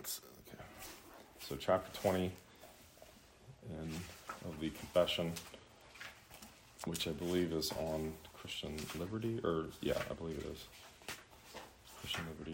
Okay. So chapter 20 of the Confession, which I believe is on Christian liberty, I believe it is. Christian liberty.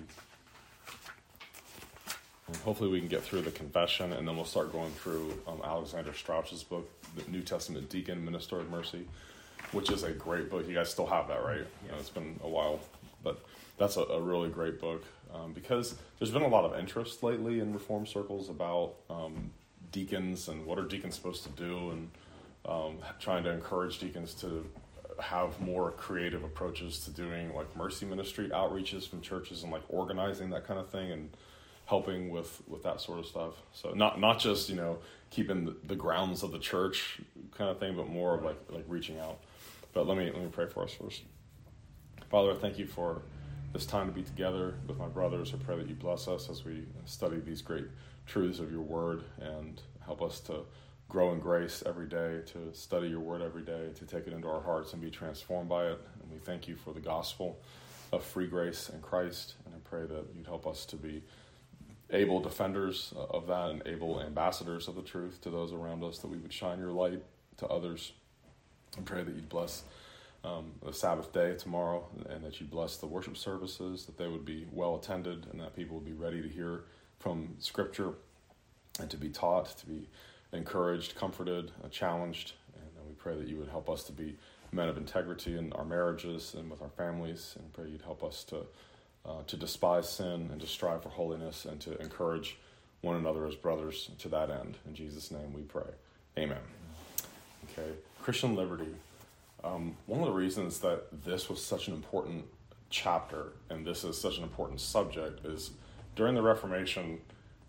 And hopefully we can get through the Confession, and then we'll start going through Alexander Strauch's book, The New Testament Deacon, Minister of Mercy, which is a great book. You guys still have that, right? Yeah. It's been a while, but that's a really great book because there's been a lot of interest lately in Reform circles about deacons and what are deacons supposed to do, and trying to encourage deacons to have more creative approaches to doing like mercy ministry outreaches from churches and like organizing that kind of thing and helping with that sort of stuff. So not just, keeping the grounds of the church kind of thing, but more of like reaching out. But let me pray for us first. Father, I thank you for this time to be together with my brothers. I pray that you bless us as we study these great truths of your word and help us to grow in grace every day, to study your word every day, to take it into our hearts and be transformed by it. And we thank you for the gospel of free grace in Christ. And I pray that you'd help us to be able defenders of that and able ambassadors of the truth to those around us, that we would shine your light to others. I pray that you'd bless the Sabbath day tomorrow, and that you bless the worship services, that they would be well attended, and that people would be ready to hear from Scripture and to be taught, to be encouraged, comforted, challenged. And we pray that you would help us to be men of integrity in our marriages and with our families, and pray you'd help us to despise sin and to strive for holiness and to encourage one another as brothers to that end. In Jesus' name we pray. Amen. Okay, Christian liberty. One of the reasons that this was such an important chapter and this is such an important subject is during the Reformation,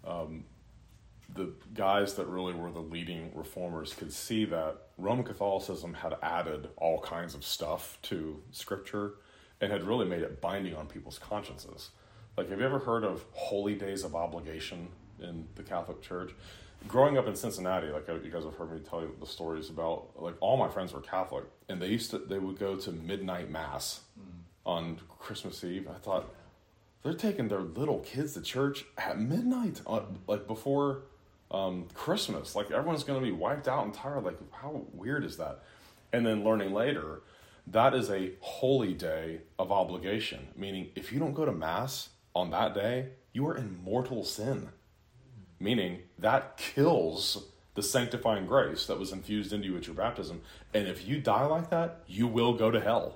the guys that really were the leading reformers could see that Roman Catholicism had added all kinds of stuff to Scripture and had really made it binding on people's consciences. Like, have you ever heard of holy days of obligation in the Catholic Church? Growing up in Cincinnati, like you guys have heard me tell you the stories about, like, all my friends were Catholic, and they would go to midnight mass on Christmas Eve. I thought, they're taking their little kids to church at midnight, like before Christmas. Like, everyone's going to be wiped out and tired. Like, how weird is that? And then learning later, that is a holy day of obligation, meaning if you don't go to mass on that day, you are in mortal sin. Meaning that kills the sanctifying grace that was infused into you at your baptism. And if you die like that, you will go to hell.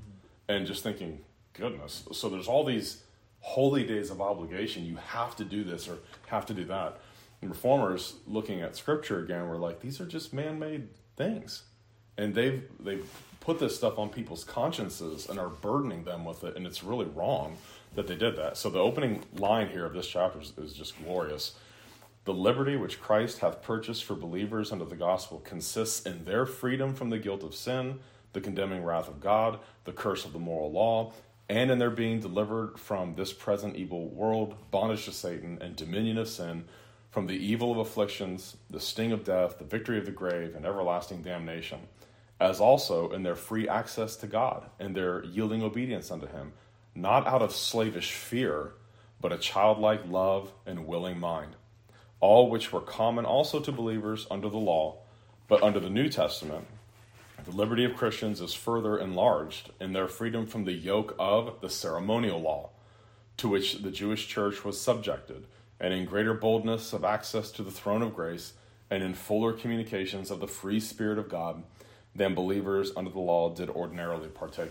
And just thinking, goodness. So there's all these holy days of obligation. You have to do this or have to do that. And reformers looking at Scripture again were like, these are just man-made things. And they've put this stuff on people's consciences and are burdening them with it. And it's really wrong that they did that. So the opening line here of this chapter is just glorious. The liberty which Christ hath purchased for believers under the gospel consists in their freedom from the guilt of sin, the condemning wrath of God, the curse of the moral law, and in their being delivered from this present evil world, bondage to Satan, and dominion of sin, from the evil of afflictions, the sting of death, the victory of the grave, and everlasting damnation, as also in their free access to God, and their yielding obedience unto him, not out of slavish fear, but a childlike love and willing mind. All which were common also to believers under the law, but under the New Testament, the liberty of Christians is further enlarged in their freedom from the yoke of the ceremonial law, to which the Jewish church was subjected, and in greater boldness of access to the throne of grace, and in fuller communications of the free Spirit of God, than believers under the law did ordinarily partake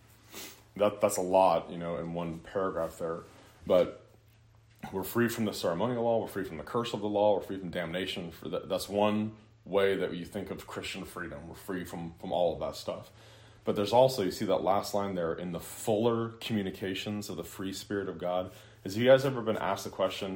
of. That's a lot, in one paragraph there, but we're free from the ceremonial law, we're free from the curse of the law, we're free from damnation. That's one way that you think of Christian freedom. We're free from all of that stuff. But there's also, you see that last line there, in the fuller communications of the free Spirit of God. Have you guys ever been asked the question,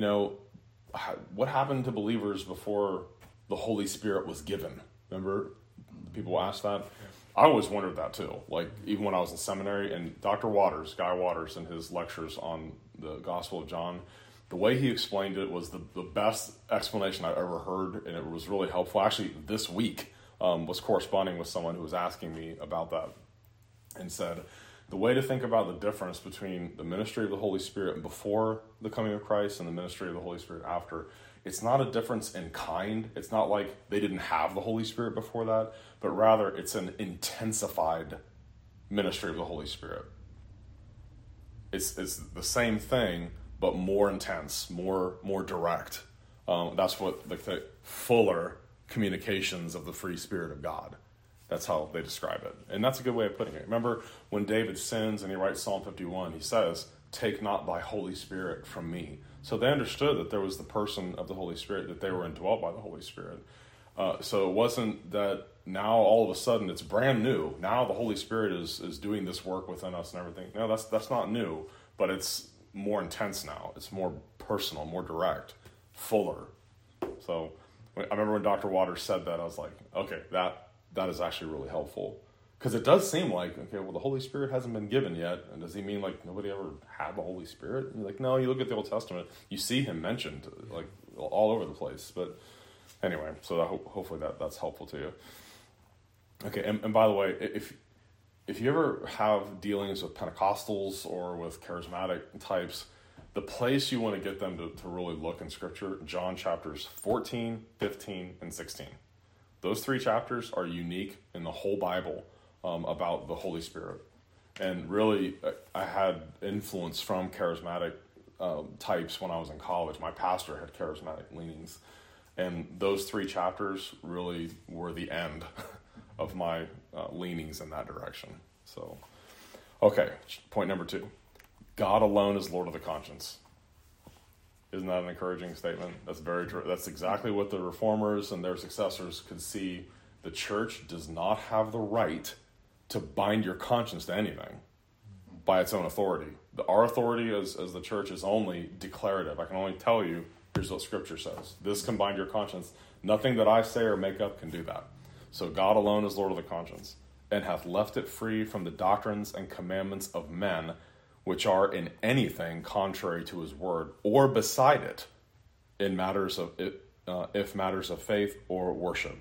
what happened to believers before the Holy Spirit was given? Remember, people ask that? I always wondered that too. Like, even when I was in seminary, and Dr. Waters, Guy Waters, in his lectures on the Gospel of John, the way he explained it was the best explanation I've ever heard, and it was really helpful. Actually, this week was corresponding with someone who was asking me about that and said, the way to think about the difference between the ministry of the Holy Spirit before the coming of Christ and the ministry of the Holy Spirit after, it's not a difference in kind. It's not like they didn't have the Holy Spirit before that, but rather it's an intensified ministry of the Holy Spirit. It's the same thing, but more intense, more direct. That's what the fuller communications of the free Spirit of God. That's how they describe it. And that's a good way of putting it. Remember when David sins and he writes Psalm 51, he says, "Take not thy Holy Spirit from me." So they understood that there was the person of the Holy Spirit, that they were indwelt by the Holy Spirit. So it wasn't that now all of a sudden it's brand new. Now the Holy Spirit is doing this work within us and everything. No, that's not new, but it's more intense now. It's more personal, more direct, fuller. So I remember when Dr. Waters said that, I was like, okay, that is actually really helpful. Because it does seem like, okay, well, the Holy Spirit hasn't been given yet. And does he mean like nobody ever had the Holy Spirit? And you're like, no, you look at the Old Testament, you see him mentioned like all over the place. But anyway, so hopefully that's helpful to you. Okay, and by the way, if you ever have dealings with Pentecostals or with charismatic types, the place you want to get them to really look in Scripture, John chapters 14, 15, and 16. Those 3 chapters are unique in the whole Bible about the Holy Spirit. And really, I had influence from charismatic types when I was in college. My pastor had charismatic leanings. And those 3 chapters really were the end of my leanings in that direction. So, okay, point number 2. God alone is Lord of the conscience. Isn't that an encouraging statement? That's very true. That's exactly what the reformers and their successors could see. The church does not have the right to bind your conscience to anything by its own authority. Our authority as the church is only declarative. I can only tell you, here's what Scripture says. This can bind your conscience. Nothing that I say or make up can do that. So God alone is Lord of the conscience, and hath left it free from the doctrines and commandments of men, which are in anything contrary to his word, or beside it, in matters of if matters of faith or worship.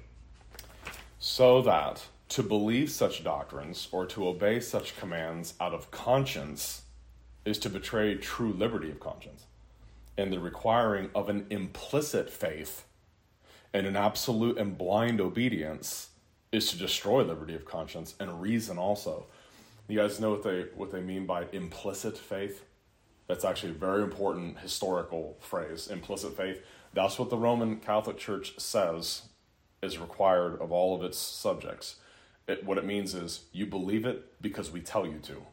So that to believe such doctrines or to obey such commands out of conscience is to betray true liberty of conscience, and the requiring of an implicit faith and an absolute and blind obedience is to destroy liberty of conscience and reason also. You guys know what they mean by implicit faith? That's actually a very important historical phrase, implicit faith. That's what the Roman Catholic Church says is required of all of its subjects. What it means is you believe it because we tell you to.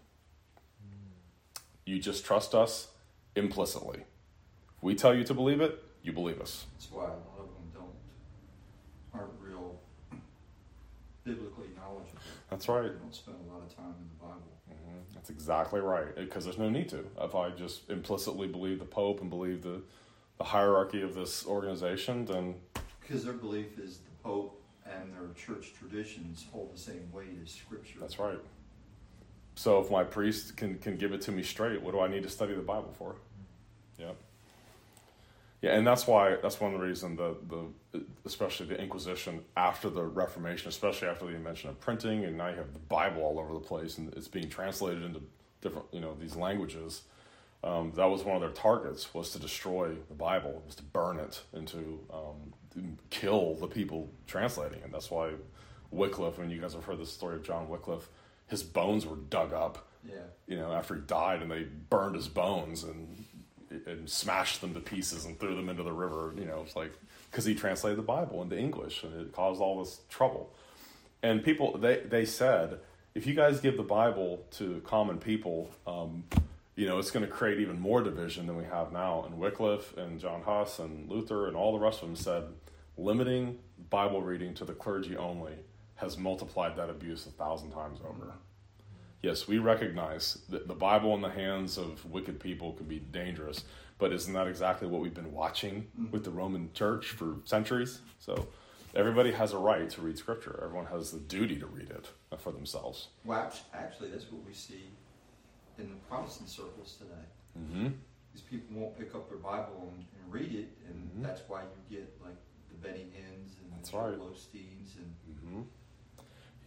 You just trust us implicitly. If we tell you to believe it, you believe us. That's why a lot of them aren't real biblically knowledgeable. That's right. They don't spend a lot of time in the Bible. Mm-hmm. That's exactly right, because there's no need to. If I just implicitly believe the Pope and believe the hierarchy of this organization, then... Because their belief is the Pope and their church traditions hold the same weight as Scripture. That's right. So if my priest can give it to me straight, what do I need to study the Bible for? Yeah. Yeah, and that's one of the reasons especially the Inquisition after the Reformation, especially after the invention of printing, and now you have the Bible all over the place, and it's being translated into different, these languages. That was one of their targets, was to destroy the Bible, was to burn it, and to kill the people translating. And that's why Wycliffe, when you guys have heard the story of John Wycliffe, his bones were dug up. Yeah. After he died, and they burned his bones and smashed them to pieces and threw them into the river. It's like, because he translated the Bible into English, and it caused all this trouble. And people, they said, if you guys give the Bible to common people, it's going to create even more division than we have now. And Wycliffe and John Huss and Luther and all the rest of them said, limiting Bible reading to the clergy only has multiplied that abuse 1,000 times over. Yes, we recognize that the Bible in the hands of wicked people can be dangerous, but isn't that exactly what we've been watching with the Roman Church for centuries? So everybody has a right to read Scripture. Everyone has the duty to read it for themselves. Well, actually, that's what we see in the Protestant circles today. Mm-hmm. These people won't pick up their Bible and read it, and that's why you get like the Benny Hinns and the Joel Osteens and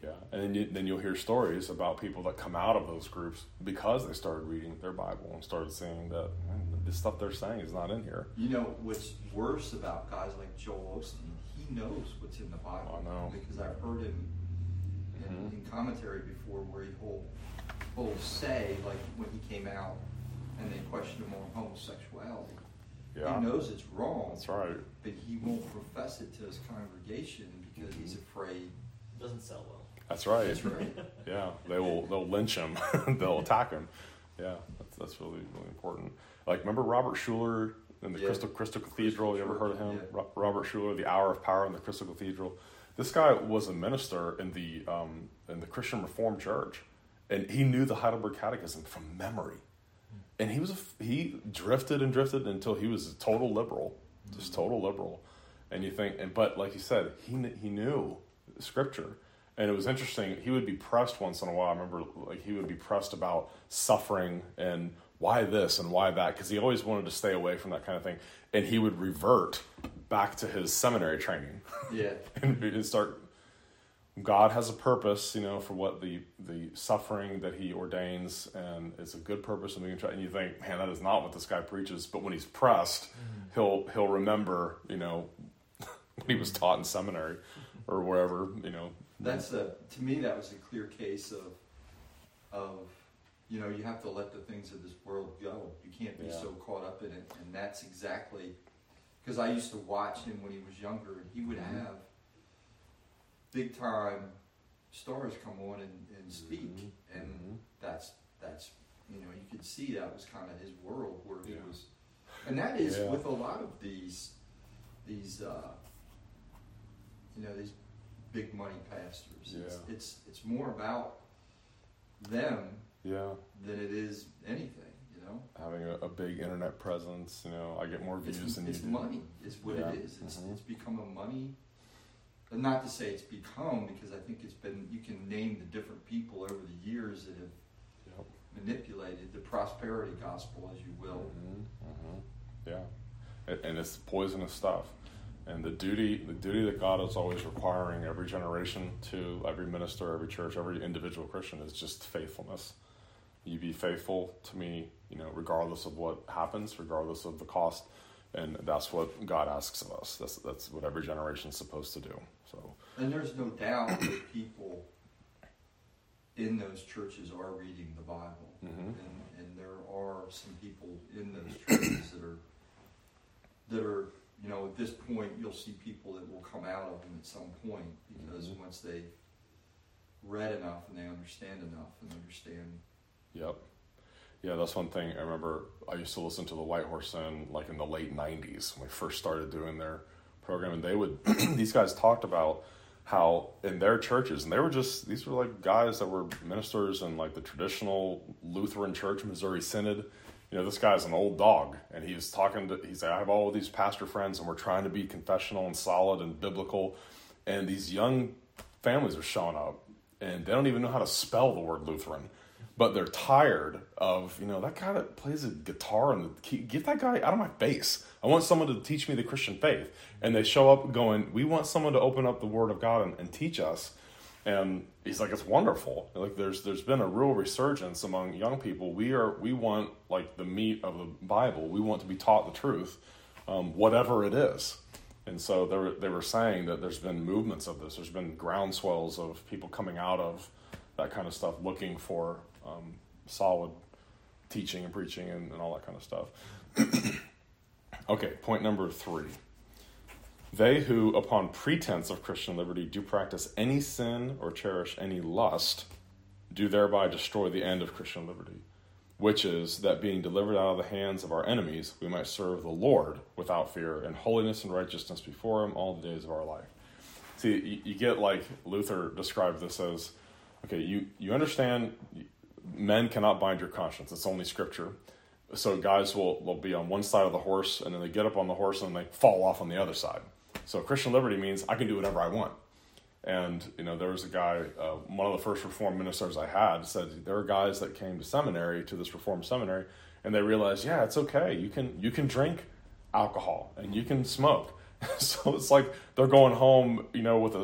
Yeah, and then you'll hear stories about people that come out of those groups because they started reading their Bible and started seeing that this stuff they're saying is not in here. You know, what's worse about guys like Joel Osteen, he knows what's in the Bible. I know. Because I've heard him in commentary before where he'll say, like when he came out and they questioned him on homosexuality. Yeah. He knows it's wrong. That's right. But he won't profess it to his congregation because he's afraid. It doesn't sell well. That's right. That's right. Yeah, they'll lynch him. They'll attack him. Yeah, that's really, really important. Like, remember Robert Schuller in the Crystal Cathedral? You ever heard of him? Yeah. Robert Schuller, The Hour of Power in the Crystal Cathedral. This guy was a minister in the Christian Reformed Church, and he knew the Heidelberg Catechism from memory. And he drifted until he was a total liberal, just total liberal. And you think, but like you said, he knew Scripture. And it was interesting. He would be pressed once in a while. I remember, like, he would be pressed about suffering and why this and why that, because he always wanted to stay away from that kind of thing. And he would revert back to his seminary training. Yeah. And start. God has a purpose, for what the suffering that He ordains, and it's a good purpose. And we can try. And you think, man, that is not what this guy preaches. But when he's pressed, he'll remember, when he was taught in seminary or wherever, That's to me, that was a clear case of you have to let the things of this world go. You can't be so caught up in it. And that's exactly, because I used to watch him when he was younger, and he would have big time stars come on and speak. And that's you could see that was kind of his world where he was. And that is with a lot of these big money pastors. It's more about them than it is anything, Having a big internet presence, I get more views than you do. It's money is what it is. It's become a money, and not to say it's become, because I think it's been, you can name the different people over the years that have manipulated the prosperity gospel, as you will. Yeah, and it's poisonous stuff. And the duty that God is always requiring every generation to every minister, every church, every individual Christian is just faithfulness. You be faithful to me, regardless of what happens, regardless of the cost, and that's what God asks of us. That's what every generation is supposed to do. So, and there's no doubt that people in those churches are reading the Bible, and there are some people in those churches that are. At this point, you'll see people that will come out of them at some point, because once they've read enough and they understand enough and understand. Yep. Yeah, that's one thing. I remember I used to listen to the White Horse Inn in the late 90s when we first started doing their program, and they would these guys talked about how in their churches, and these were like guys that were ministers in like the traditional Lutheran Church, Missouri Synod. This guy's an old dog, and he said, I have all of these pastor friends, and we're trying to be confessional and solid and biblical, and these young families are showing up, and they don't even know how to spell the word Lutheran, but they're tired of, that guy that plays a guitar and the key, get that guy out of my face. I want someone to teach me the Christian faith. And they show up going, we want someone to open up the Word of God and teach us. And he's like, it's wonderful. Like there's been a real resurgence among young people. We want like the meat of the Bible. We want to be taught the truth, whatever it is. And so they were saying that there's been movements of this. There's been groundswells of people coming out of that kind of stuff, looking for solid teaching and preaching and all that kind of stuff. Okay, point number 3. They who, upon pretense of Christian liberty, do practice any sin or cherish any lust, do thereby destroy the end of Christian liberty, which is that being delivered out of the hands of our enemies, we might serve the Lord without fear in holiness and righteousness before Him all the days of our life. See, you get like Luther described this as, okay, you understand men cannot bind your conscience. It's only Scripture. So guys will be on one side of the horse, and then they get up on the horse and they fall off on the other side. So Christian liberty means I can do whatever I want. And, there was a guy, one of the first Reformed ministers I had said there are guys that came to seminary, to this Reformed seminary, and they realized, yeah, it's okay. You can drink alcohol and you can smoke. So it's like they're going home, with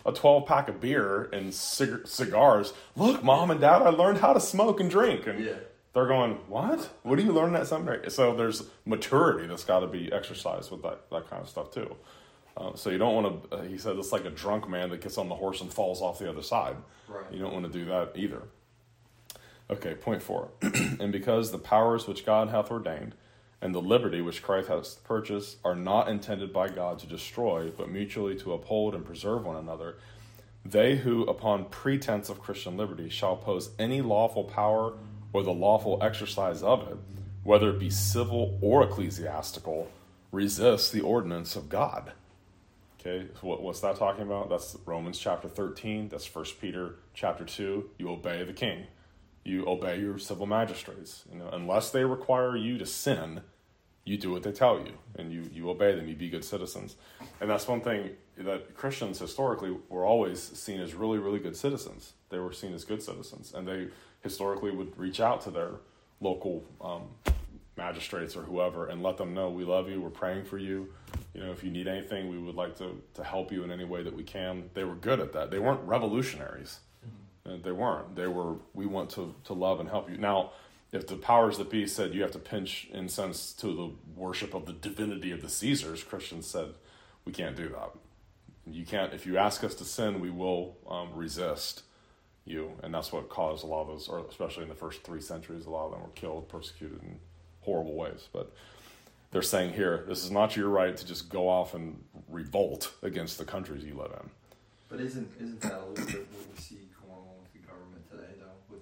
a 12-pack of beer and cigars. Look, Mom and Dad, I learned how to smoke and drink. And they're going, what? What do you learn at seminary? So there's maturity that's got to be exercised with that kind of stuff too. So you don't want to, he said, it's like a drunk man that gets on the horse and falls off the other side. Right. You don't want to do that either. Okay, point 4. And because the powers which God hath ordained and the liberty which Christ hath purchased are not intended by God to destroy, but mutually to uphold and preserve one another, they who, upon pretense of Christian liberty, shall oppose any lawful power or the lawful exercise of it, whether it be civil or ecclesiastical, resist the ordinance of God. Okay, so what's that talking about? That's Romans chapter 13. That's 1 Peter chapter 2. You obey the king. You obey your civil magistrates. Unless they require you to sin, you do what they tell you, and you obey them. You be good citizens. And that's one thing that Christians historically were always seen as really, really good citizens. They were seen as good citizens, and they historically would reach out to their local magistrates or whoever and let them know, we love you, we're praying for you. If you need anything, we would like to help you in any way that we can. They were good at that. They weren't revolutionaries. They weren't. They were, we want to love and help you. Now, if the powers that be said you have to pinch incense to the worship of the divinity of the Caesars, Christians said, we can't do that. You can't, if you ask us to sin, we will resist you. And that's what caused a lot of those, or especially in the first 3 centuries, a lot of them were killed, persecuted in horrible ways. But they're saying here, this is not your right to just go off and revolt against the countries you live in. But isn't that a little bit what we see going on with the government today, though, with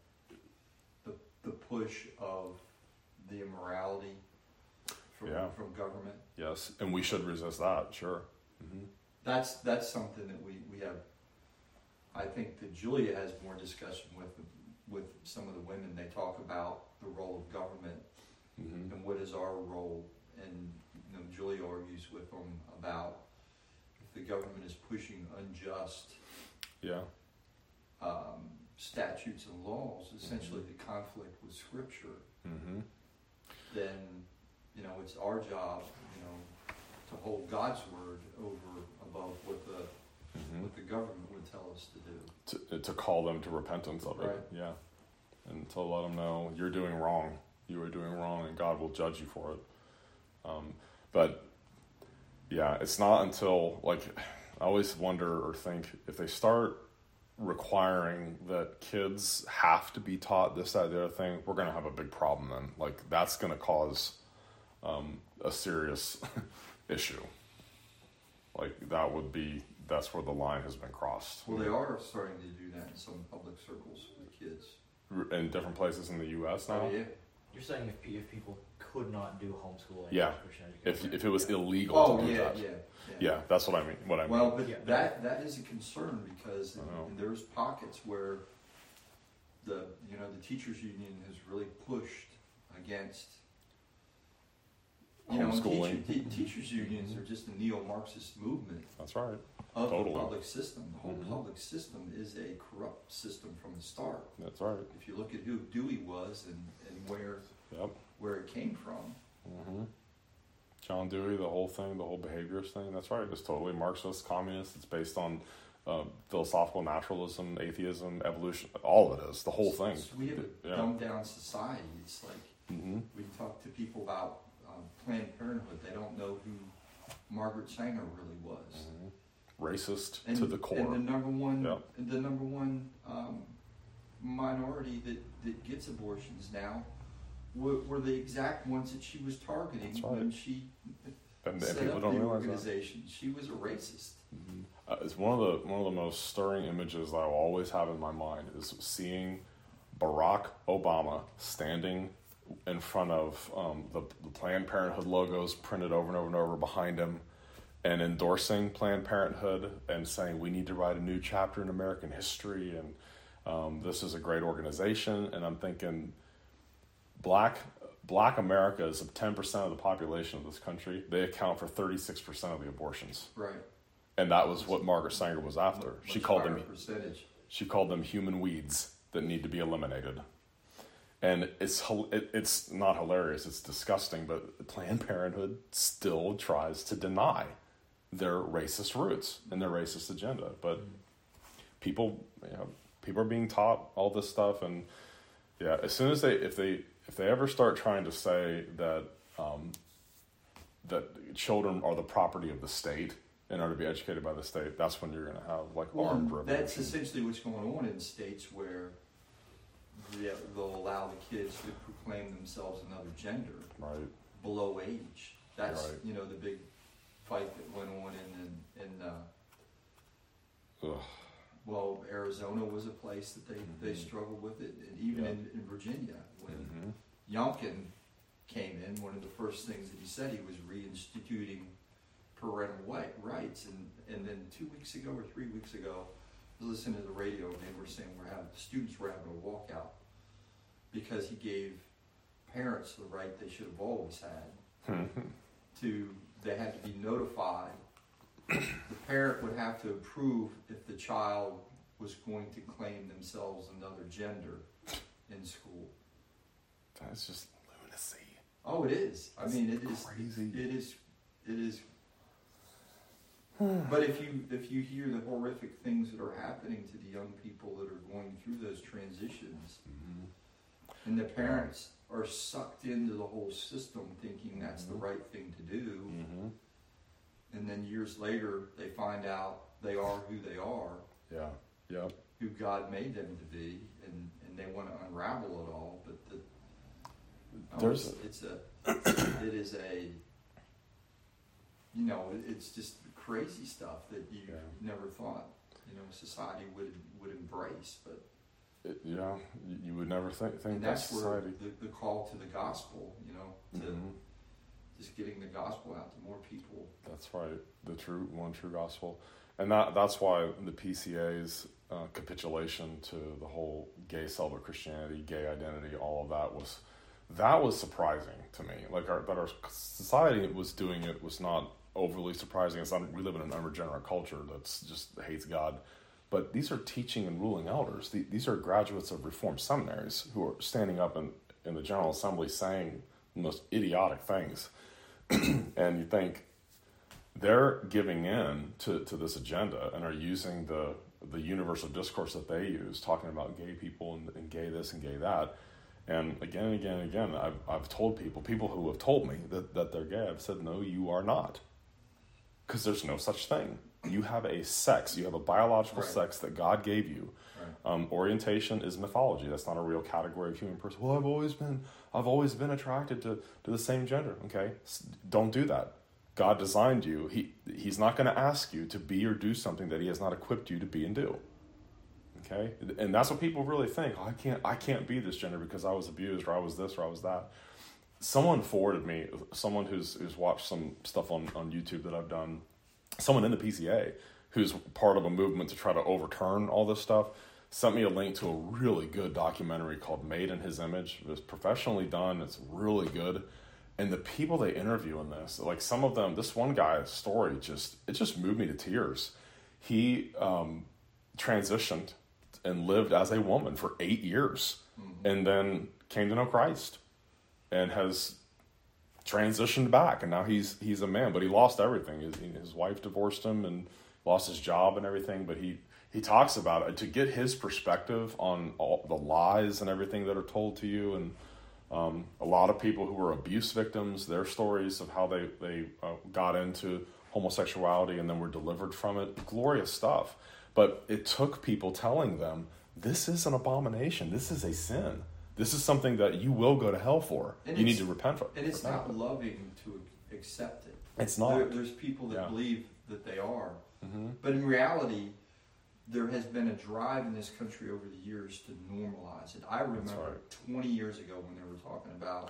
the push of the immorality from government? Yes, and we should resist that, sure. Mm-hmm. That's something that we have. I think that Julia has more discussion with some of the women. They talk about the role of government and what is our role. And Julia argues with them about if the government is pushing unjust statutes and laws, essentially the conflict with Scripture, then it's our job to hold God's word above what the government would tell us to do. To call them to repentance of it, right. Yeah, and to let them know you're doing wrong. You are doing wrong, and God will judge you for it. But yeah, it's not until I always wonder or think if they start requiring that kids have to be taught this, that, the other thing, we're going to have a big problem then. That's going to cause a serious issue. That's where the line has been crossed. Well, they are starting to do that in some public circles with kids. In different places in the U.S. now? Oh, yeah. You're saying if people could not do homeschooling, Christian education, if it was illegal to do that. Yeah, that's what I mean. Well, but that is a concern because there's pockets where the teachers union has really pushed against homeschooling. Teachers unions are just a neo-Marxist movement. That's right. Of the public system. The whole public system is a corrupt system from the start. That's right. If you look at who Dewey was and where it came from. Mm-hmm. John Dewey, the whole thing, the whole behaviorist thing, that's right. It's totally Marxist, communist. It's based on philosophical naturalism, atheism, evolution. All of it is. The whole thing. So we have a dumbed-down society. It's like we talk to people about Planned Parenthood. They don't know who Margaret Sanger really was. Racist to the core. And the number one minority that gets abortions now were the exact ones that she was targeting when she set up the organization. She was a racist. It's one of the most stirring images that I will always have in my mind is seeing Barack Obama standing in front of the Planned Parenthood logos printed over and over and over behind him, and endorsing Planned Parenthood and saying we need to write a new chapter in American history, and this is a great organization. And I'm thinking, Black America is 10% of the population of this country. They account for 36% of the abortions. Right. And that was what Margaret Sanger was after. She called them human weeds that need to be eliminated. And it's not hilarious, it's disgusting, but Planned Parenthood still tries to deny their racist roots and their racist agenda. But people are being taught all this stuff, and as soon as if they ever start trying to say that that children are the property of the state and are to be educated by the state, that's when you're going to have armed revolution. That's essentially what's going on in states where they'll allow the kids to proclaim themselves another gender below age. That's the big fight that went on in Arizona was a place that they struggled with it, and even in Virginia when Youngkin came in, one of the first things that he said, he was reinstituting parental rights, and then 2 weeks ago or 3 weeks ago, I was listening to the radio, and they were saying the students were having a walkout because he gave parents the right they should have always had they had to be notified. The parent would have to approve if the child was going to claim themselves another gender in school. That's just lunacy. Oh, it is. I mean, it is crazy. It is. But if you hear the horrific things that are happening to the young people that are going through those transitions, and the parents are sucked into the whole system thinking that's the right thing to do, and then years later they find out they are who they are, who God made them to be, and they want to unravel it all. But it's just crazy stuff that you never thought society would embrace, but you would never think and that's where society. the call to the gospel, to just getting the gospel out to more people. That's right, the true gospel, and that's why the PCA's capitulation to the whole gay celibate Christianity, gay identity, all of that was surprising to me. That our society was doing it was not overly surprising. We live in an unregenerate culture that's just hates God. But these are teaching and ruling elders. These are graduates of Reformed seminaries who are standing up in the General Assembly saying the most idiotic things. And you think they're giving in to this agenda and are using the universal discourse that they use, talking about gay people and gay this and gay that. And again, I've told people who have told me that they're gay, I've said, no, you are not. Because there's no such thing. You have a sex. You have a biological sex that God gave you. Right. Orientation is mythology. That's not a real category of human person. Well, I've always been attracted to the same gender. Okay, don't do that. God designed you. He's not going to ask you to be or do something that He has not equipped you to be and do. Okay, and that's what people really think. Oh, I can't be this gender because I was abused, or I was this, or I was that. Someone forwarded me, someone who's watched some stuff on YouTube that I've done, someone in the PCA who's part of a movement to try to overturn all this stuff, sent me a link to a really good documentary called Made in His Image. It was professionally done. It's really good. And the people they interview in this, like some of them, this one guy's story just moved me to tears. He transitioned and lived as a woman for 8 years and then came to know Christ and has transitioned back, and now he's a man, but he lost everything. His wife divorced him and lost his job and everything, but he talks about it to get his perspective on all the lies and everything that are told to you, and a lot of people who were abuse victims, their stories of how they got into homosexuality and then were delivered from it. Glorious stuff. But it took people telling them, this is an abomination, this is a sin. This is something that you will go to hell for. You need to repent for. And it's not loving to accept it. It's not. There's people that believe that they are. Mm-hmm. But in reality, there has been a drive in this country over the years to normalize it. I remember 20 years ago when they were talking about,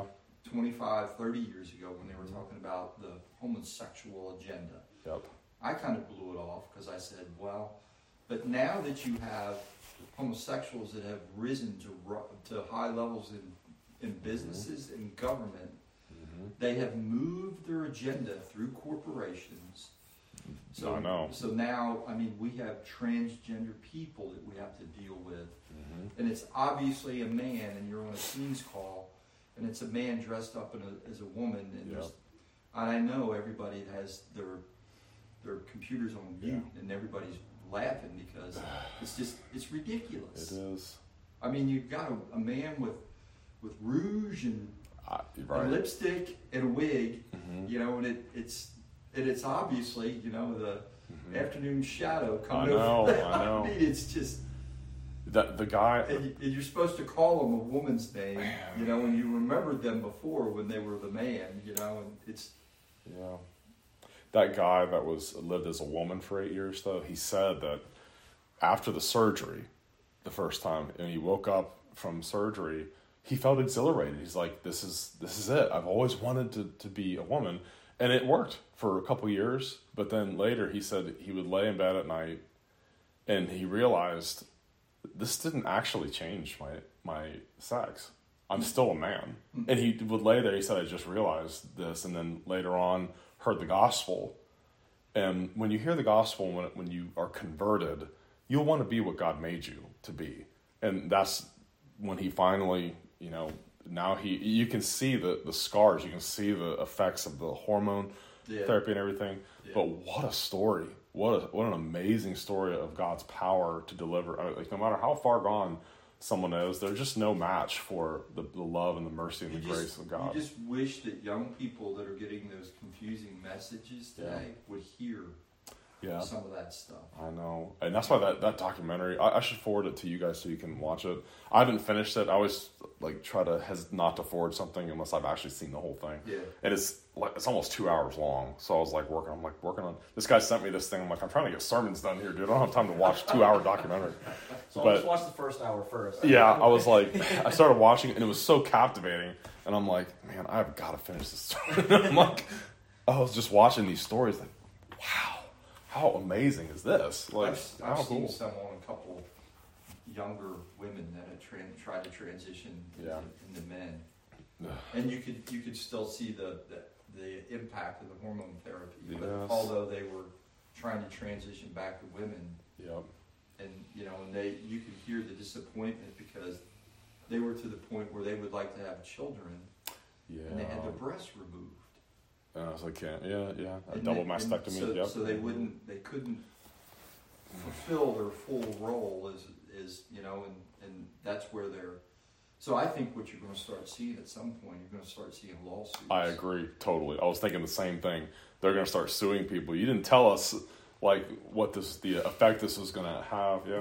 25, 30 years ago when they were talking about the homosexual agenda. Yep. I kind of blew it off because I said, well, but now that you have homosexuals that have risen to high levels in businesses and government, they have moved their agenda through corporations. So, I know. So now, I mean, we have transgender people that we have to deal with. And it's obviously a man, and you're on a Teams call, and it's a man dressed up as a woman. And I know everybody has their computers on mute, and everybody's laughing because it's ridiculous. It is. I mean, you've got a man with rouge and lipstick and a wig, and it's obviously, the afternoon shadow coming over. I know. I mean, it's just the guy. And you're supposed to call them a woman's name, and you remembered them before when they were the man, and it's. Yeah. That guy that lived as a woman for 8 years, though, he said that after the surgery, the first time, and he woke up from surgery, he felt exhilarated. He's like, this is it. I've always wanted to be a woman. And it worked for a couple years. But then later he said he would lay in bed at night and he realized this didn't actually change my sex. I'm still a man. And he would lay there. He said, I just realized this. And then later on heard the gospel. And when you hear the gospel, when you are converted, you'll want to be what God made you to be. And that's when he finally, now you can see the scars, you can see the effects of the hormone therapy and everything. Yeah. But what a story. What an amazing story of God's power to deliver. Like, no matter how far gone someone is, there's just no match for the love and the mercy and the grace of God. You just wish that young people that are getting those confusing messages today would hear some of that stuff. I know. And that's why that documentary, I should forward it to you guys so you can watch it. I haven't finished it. I always try to not to forward something unless I've actually seen the whole thing. Yeah. And it's almost 2 hours long. So I was working on, this guy sent me this thing. I'm like, I'm trying to get sermons done here, dude. I don't have time to watch a 2-hour documentary. So let's watch the first hour first. Yeah, I was like, I started watching it and it was so captivating. And I'm like, man, I've got to finish this story. I'm like, I was just watching these stories like, wow. How amazing is this? I've seen a couple younger women that had tried to transition into men, and you could still see the impact of the hormone therapy. Yes. But although they were trying to transition back to women, and you could hear the disappointment because they were to the point where they would like to have children, and they had their breasts removed. I was like, a double mastectomy. So they couldn't fulfill their full role as and that's where they're. So I think what you're going to start seeing at some point, you're going to start seeing lawsuits. I agree totally. I was thinking the same thing. They're going to start suing people. You didn't tell us what the effect this was going to have. Yeah.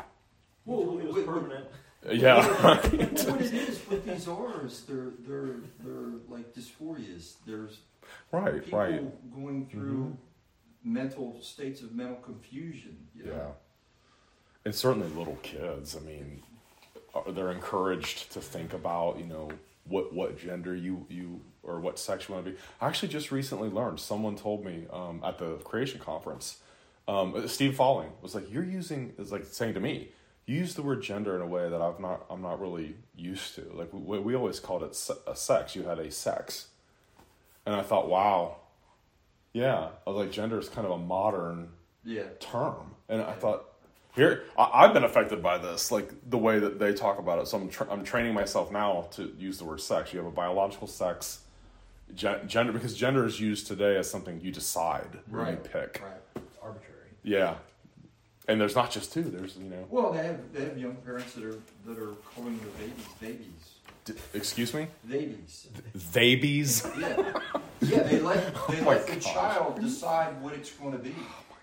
Well, it was permanent. Yeah. What it is with these R's, they're like dysphorias. There's people going through mental states of mental confusion. Yeah. And certainly little kids. I mean, they're encouraged to think about, what gender you or what sex you want to be. I actually just recently learned. Someone told me at the Creation Conference. Steve Falling was like, is like saying to me, you use the word gender in a way that I'm not really used to. Like we always called it a sex. You had a sex, and I thought, wow, yeah. I was like, gender is kind of a modern term, and I thought, I've been affected by this, like the way that they talk about it. So I'm training myself now to use the word sex. You have a biological sex, gender, because gender is used today as something you decide, you pick. Right, it's arbitrary. Yeah. And there's not just two. There's Well, they have young parents that are calling their babies. Excuse me? Babies. Babies. Yeah. They let the child decide what it's going to be.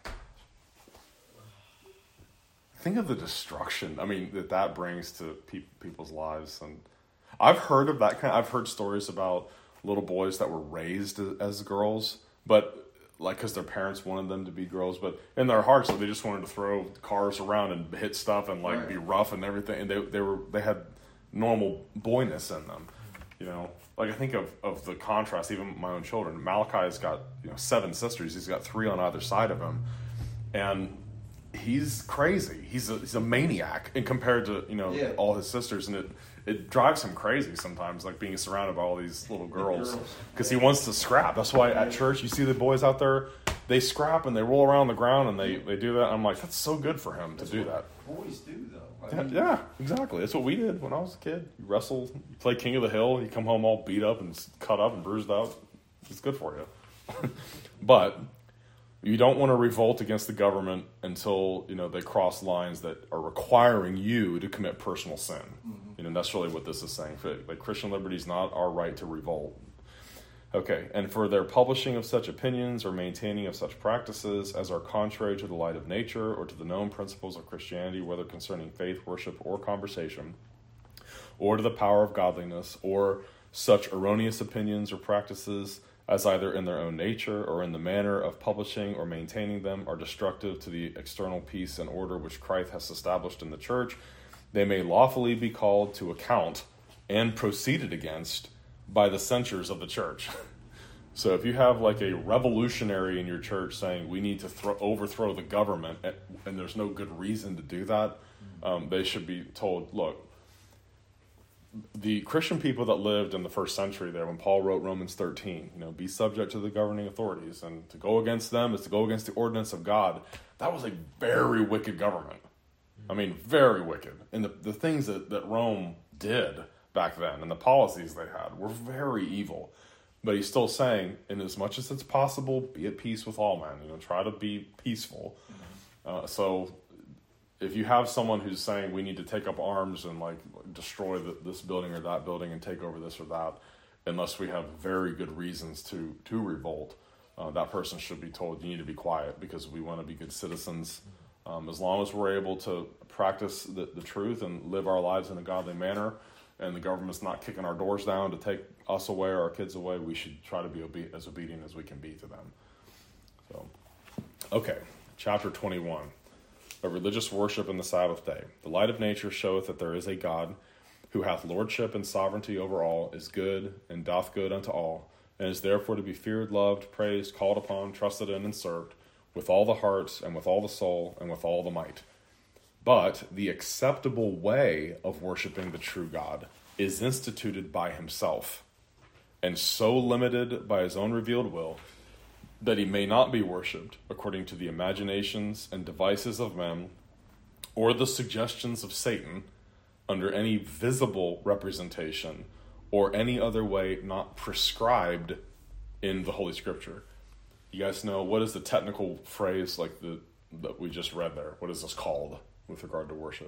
Think of the destruction. I mean that brings to people's lives, and I've heard of that kind. I've heard stories about little boys that were raised as girls, but. Because their parents wanted them to be girls, but in their hearts, they just wanted to throw cars around and hit stuff and be rough and everything. And they had normal boyness in them, Like I think of the contrast. Even my own children. Malachi's got 7 sisters. He's got 3 on either side of him, and he's crazy. He's a maniac, and compared to all his sisters, and it drives him crazy sometimes, like being surrounded by all these little girls, because he wants to scrap. That's why at church you see the boys out there, they scrap and they roll around the ground and they do that. I'm like, that's so good for him to do that. Boys do though. Yeah, exactly. That's what we did when I was a kid. You wrestle, you play King of the Hill, you come home all beat up and cut up and bruised out. It's good for you. But You don't want to revolt against the government until, they cross lines that are requiring you to commit personal sin. Mm-hmm. That's really what this is saying. Like, Christian liberty is not our right to revolt. Okay, and for their publishing of such opinions or maintaining of such practices as are contrary to the light of nature or to the known principles of Christianity, whether concerning faith, worship, or conversation, or to the power of godliness, or such erroneous opinions or practices as either in their own nature or in the manner of publishing or maintaining them are destructive to the external peace and order which Christ has established in the church, they may lawfully be called to account and proceeded against by the censures of the church. So if you have like a revolutionary in your church saying we need to overthrow the government, and there's no good reason to do that, they should be told, look, the Christian people that lived in the first century there, when Paul wrote Romans 13, be subject to the governing authorities, and to go against them is to go against the ordinance of God. That was a very wicked government. I mean, very wicked. And the things that Rome did back then and the policies they had were very evil. But he's still saying, in as much as it's possible, be at peace with all men. Try to be peaceful. So if you have someone who's saying we need to take up arms and like destroy this building or that building and take over this or that, unless we have very good reasons to revolt, that person should be told you need to be quiet because we want to be good citizens. As long as we're able to practice the truth and live our lives in a godly manner, and the government's not kicking our doors down to take us away or our kids away, we should try to be as obedient as we can be to them. So, okay, chapter 21. A religious worship in the Sabbath day. The light of nature showeth that there is a God, who hath lordship and sovereignty over all, is good, and doth good unto all, and is therefore to be feared, loved, praised, called upon, trusted in, and served, with all the heart, and with all the soul, and with all the might. But the acceptable way of worshiping the true God is instituted by himself, and so limited by his own revealed will, that he may not be worshipped according to the imaginations and devices of men, or the suggestions of Satan, under any visible representation, or any other way not prescribed in the Holy Scripture. You guys know, what is the technical phrase that we just read there? What is this called with regard to worship?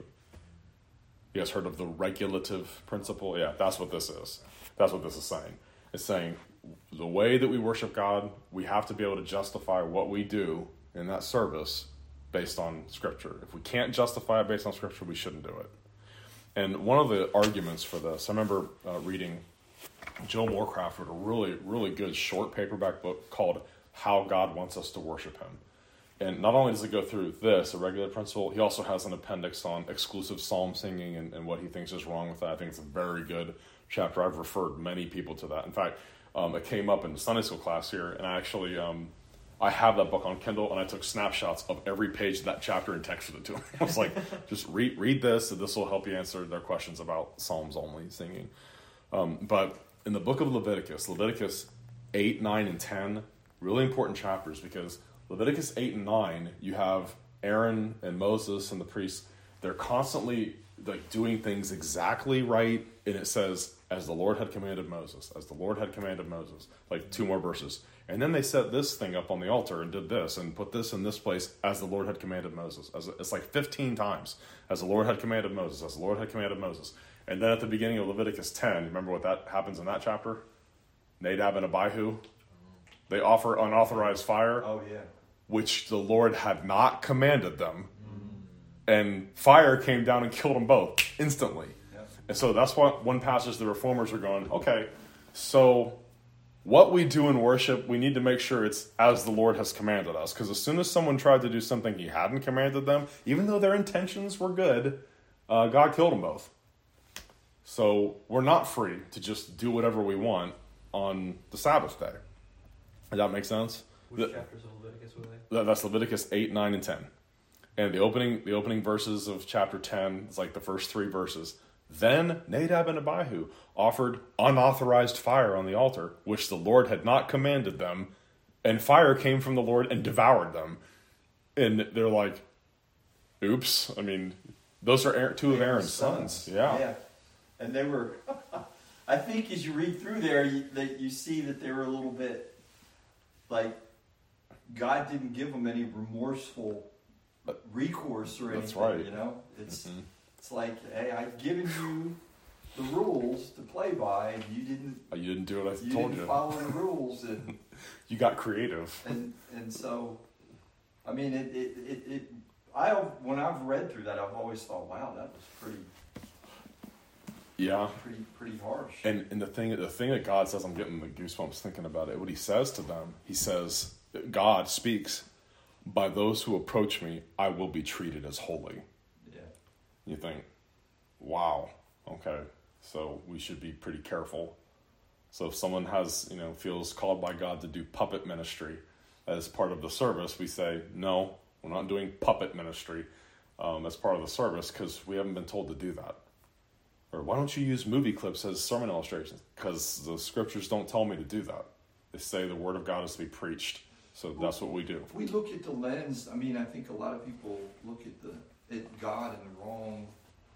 You guys heard of the regulative principle? Yeah, that's what this is. That's what this is saying. It's saying the way that we worship God, we have to be able to justify what we do in that service based on Scripture. If we can't justify it based on Scripture, we shouldn't do it. And one of the arguments for this, I remember reading Joe Morecraft wrote a really, really good short paperback book called How God Wants Us to Worship Him. And not only does it go through this, a regular principle, he also has an appendix on exclusive psalm singing and what he thinks is wrong with that. I think it's a very good chapter. I've referred many people to that. In fact, it came up in the Sunday school class here, and I actually, I have that book on Kindle, and I took snapshots of every page of that chapter and texted it to him. I was like, just read this, and this will help you answer their questions about psalms only singing. But in the book of Leviticus 8, 9, and 10, really important chapters, because Leviticus 8 and 9, you have Aaron and Moses and the priests. They're constantly doing things exactly right, and it says, as the Lord had commanded Moses, as the Lord had commanded Moses, like 2 more verses. And then they set this thing up on the altar and did this and put this in this place as the Lord had commanded Moses. It's like 15 times, as the Lord had commanded Moses, as the Lord had commanded Moses. And then at the beginning of Leviticus 10, remember what that happens in that chapter? Nadab and Abihu, they offer unauthorized fire. Oh, yeah. Which the Lord had not commanded them. And fire came down and killed them both instantly. Yep. And so that's why one passage the reformers are going, okay, so what we do in worship, we need to make sure it's as the Lord has commanded us. Because as soon as someone tried to do something he hadn't commanded them, even though their intentions were good, God killed them both. So we're not free to just do whatever we want on the Sabbath day. Does that make sense? Which chapters of Leviticus were they? That's Leviticus 8, 9, and 10. And the opening verses of chapter 10 is like the first 3 verses. Then Nadab and Abihu offered unauthorized fire on the altar, which the Lord had not commanded them, and fire came from the Lord and devoured them. And they're like, oops. I mean, those are 2 of Aaron's sons. Yeah. And they were, I think as you read through there, you see that they were a little bit like, God didn't give them any remorseful recourse or anything. That's right. You know, it's like, hey, I've given you the rules to play by, and you didn't do what I you told didn't you. follow the rules, and You got creative. and so, I mean, when I've read through that, I've always thought, wow, that was Yeah. pretty harsh. And the thing that God says, I'm getting the goosebumps thinking about it. What he says to them, he says, God speaks, by those who approach me, I will be treated as holy. Yeah. You think, wow, okay, so we should be pretty careful. So if someone feels called by God to do puppet ministry as part of the service, we say, no, we're not doing puppet ministry as part of the service because we haven't been told to do that. Or why don't you use movie clips as sermon illustrations? Because the scriptures don't tell me to do that. They say the word of God is to be preached. So that's what we do. If we look at the lens, I mean, I think a lot of people look at God in the wrong.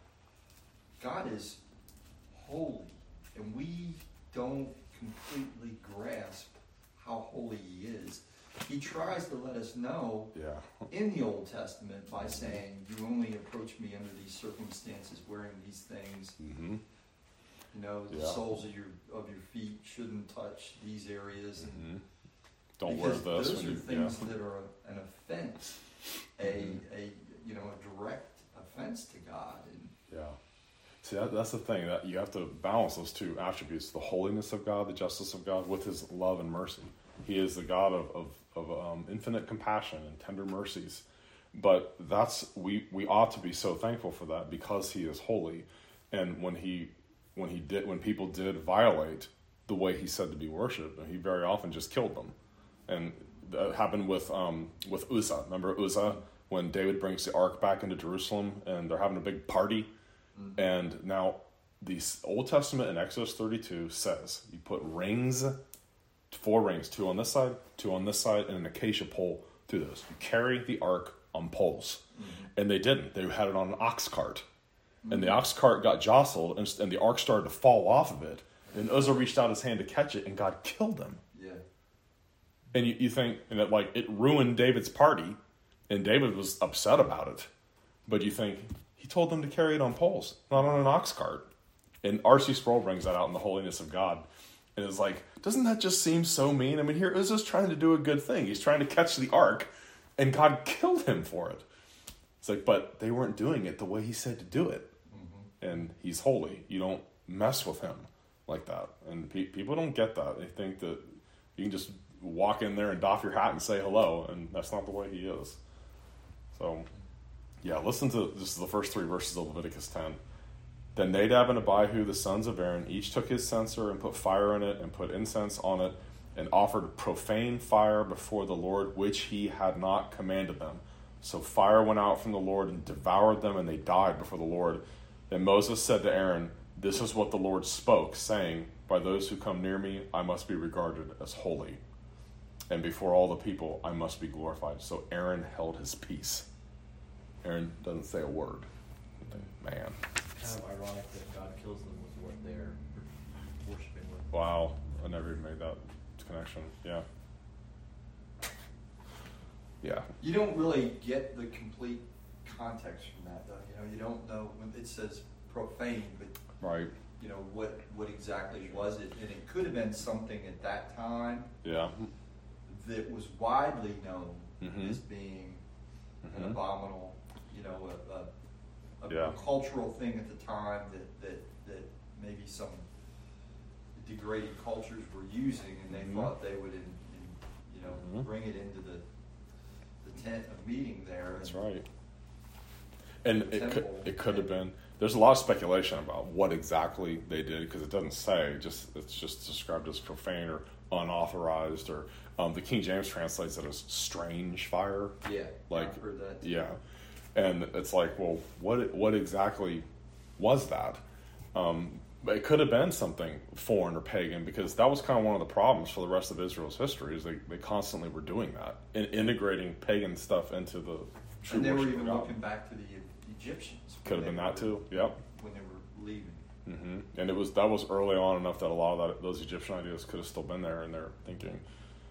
God is holy, and we don't completely grasp how holy he is. He tries to let us know in the Old Testament by saying, you only approach me under these circumstances, wearing these things. Mm-hmm. You know, the soles of your feet shouldn't touch these areas. Mm-hmm. Don't wear this. Those are things that are an offense, a direct offense to God. And see, that's the thing, that you have to balance those two attributes: the holiness of God, the justice of God, with his love and mercy. He is the God of infinite compassion and tender mercies. But we ought to be so thankful for that because he is holy. And when people did violate the way he said to be worshipped, he very often just killed them. And that happened with Uzzah. Remember Uzzah, when David brings the ark back into Jerusalem and they're having a big party? Mm-hmm. And now the Old Testament in Exodus 32 says you put rings, 4 rings, 2 on this side, 2 on this side, and an acacia pole through those. You carry the ark on poles. Mm-hmm. And they didn't. They had it on an ox cart. Mm-hmm. And the ox cart got jostled, and the ark started to fall off of it. And Uzzah reached out his hand to catch it, and God killed him. Yeah. And you think that it ruined David's party, and David was upset about it. But you think, he told them to carry it on poles, not on an ox cart. And R.C. Sproul brings that out in The Holiness of God. And it's like, doesn't that just seem so mean? I mean, here Uzzah's trying to do a good thing. He's trying to catch the ark, and God killed him for it. It's like, but they weren't doing it the way he said to do it. Mm-hmm. And he's holy. You don't mess with him like that. And people don't get that. They think that you can just walk in there and doff your hat and say hello, and that's not the way he is. So, listen to this is the first 3 verses of Leviticus 10. Then Nadab and Abihu, the sons of Aaron, each took his censer and put fire in it and put incense on it and offered profane fire before the Lord, which he had not commanded them. So fire went out from the Lord and devoured them, and they died before the Lord. Then Moses said to Aaron, this is what the Lord spoke, saying, by those who come near me, I must be regarded as holy. And before all the people, I must be glorified. So Aaron held his peace. Aaron doesn't say a word. Man. Kind of ironic that God kills them with what they're worshiping with. Wow. I never even made that connection. Yeah. Yeah. You don't really get the complete context from that, though. You don't know when it says profane, but right. What exactly was it? And it could have been something at that time. Yeah. That was widely known as being an abominable, a cultural thing at the time that maybe some degraded cultures were using, and they thought they would, bring it into the tent of meeting there. That's right. And it could have been. There's a lot of speculation about what exactly they did because it doesn't say. It's just described as profane or unauthorized, or the King James translates it as strange fire. Yeah, I've heard that too. Yeah, and it's like, well, what exactly was that? It could have been something foreign or pagan, because that was kind of one of the problems for the rest of Israel's history. Is they constantly were doing that and integrating pagan stuff into the true. And they were even looking back to the Egyptians. Could have been that too. Yep. When they were leaving. Mm-hmm. And that was early on enough that a lot of those Egyptian ideas could have still been there in their thinking.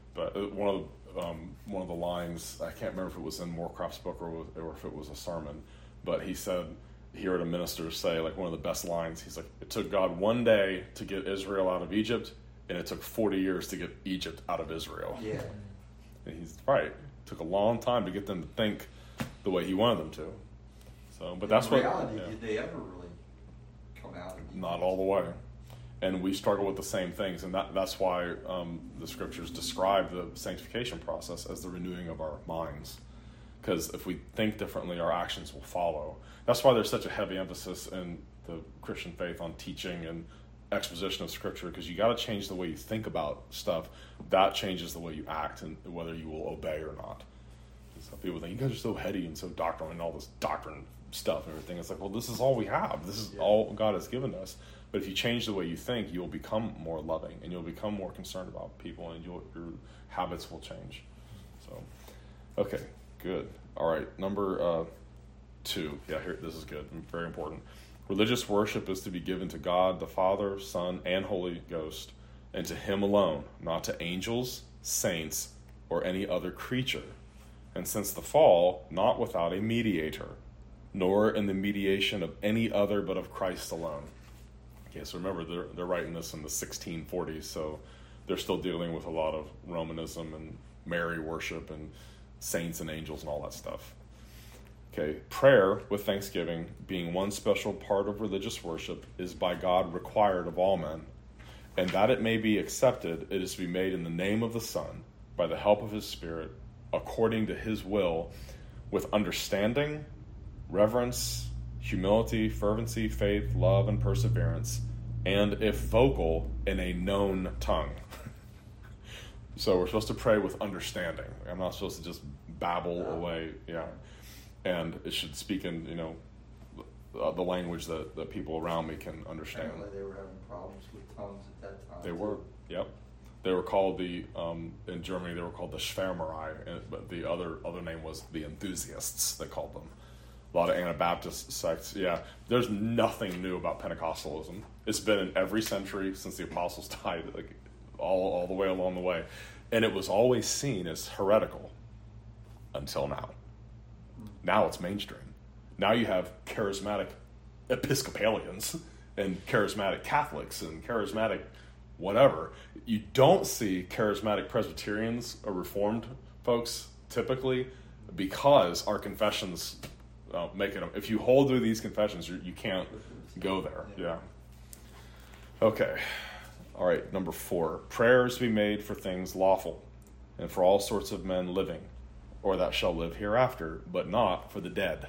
But one of the lines, I can't remember if it was in Moorcroft's book or if it was a sermon, but he said he heard a minister say, like, one of the best lines. He's like, it took God one day to get Israel out of Egypt, and it took 40 years to get Egypt out of Israel. Yeah. And he's right. It took a long time to get them to think the way he wanted them to. So, but that's what. reality, did they ever really come out of Egypt? Not all the way. And we struggle with the same things, and that's why the scriptures describe the sanctification process as the renewing of our minds. Because if we think differently, our actions will follow. That's why there's such a heavy emphasis in the Christian faith on teaching and exposition of scripture, because you got to change the way you think about stuff. That changes the way you act and whether you will obey or not. Some people think, you guys are so heady and so doctrinal and all this doctrine stuff and everything. It's like, well, this is all we have. This is all God has given us. But if you change the way you think, you'll become more loving and you'll become more concerned about people, and your habits will change. So, okay, good. All right, number 2. Yeah, here, this is good. Very important. Religious worship is to be given to God, the Father, Son, and Holy Ghost, and to Him alone, not to angels, saints, or any other creature. And since the fall, not without a mediator, nor in the mediation of any other but of Christ alone. Okay, so remember, they're writing this in the 1640s, so they're still dealing with a lot of Romanism and Mary worship and saints and angels and all that stuff. Okay, prayer with thanksgiving, being one special part of religious worship, is by God required of all men, and that it may be accepted, it is to be made in the name of the Son, by the help of His Spirit, according to His will, with understanding, reverence, humility, fervency, faith, love, and perseverance, and if vocal, in a known tongue. So we're supposed to pray with understanding. I'm not supposed to just babble away, and it should speak in, the language that people around me can understand. Apparently they were having problems with tongues at that time. They were, yep. They were called in Germany, they were called the Schwärmerei, but the other name was the enthusiasts, they called them. A lot of Anabaptist sects, There's nothing new about Pentecostalism. It's been in every century since the apostles died, like all the way along the way. And it was always seen as heretical until now. Now it's mainstream. Now you have charismatic Episcopalians and charismatic Catholics and charismatic whatever. You don't see charismatic Presbyterians or Reformed folks typically, because our confessions make it. If you hold to these confessions, you can't go there. Yeah. Okay. All right. Number 4. Prayers be made for things lawful, and for all sorts of men living, or that shall live hereafter, but not for the dead.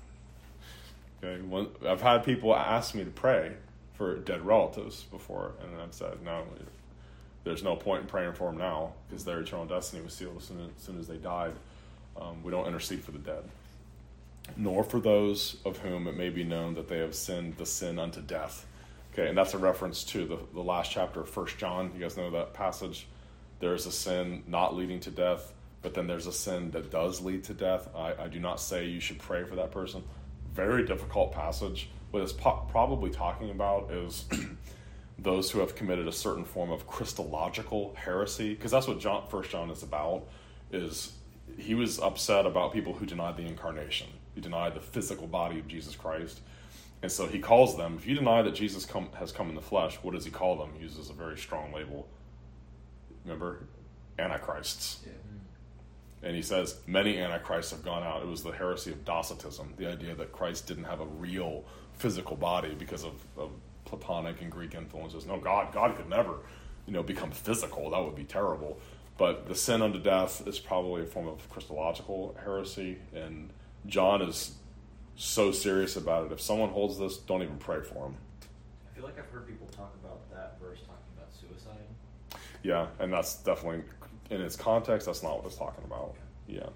Okay. I've had people ask me to pray for dead relatives before, and I've said, no, there's no point in praying for them now, because their eternal destiny was sealed as soon as they died. We don't intercede for the dead. Nor for those of whom it may be known that they have sinned the sin unto death. Okay, and that's a reference to the last chapter of 1 John. You guys know that passage? There's a sin not leading to death, but then there's a sin that does lead to death. I do not say you should pray for that person. Very difficult passage. What it's probably talking about is those who have committed a certain form of Christological heresy, because that's what 1 John is about. Is he was upset about people who denied the incarnation, who denied the physical body of Jesus Christ. And so he calls them, if you deny that Jesus has come in the flesh, what does he call them? He uses a very strong label. Remember? Antichrists. Yeah. And he says, many antichrists have gone out. It was the heresy of Docetism, the idea that Christ didn't have a real physical body because of Platonic and Greek influences. No, God could never, become physical. That would be terrible. But the sin unto death is probably a form of Christological heresy, and John is so serious about it. If someone holds this, don't even pray for them. I feel like I've heard people talk about that verse talking about suicide. Yeah, and that's definitely, in its context, that's not what it's talking about. Yeah.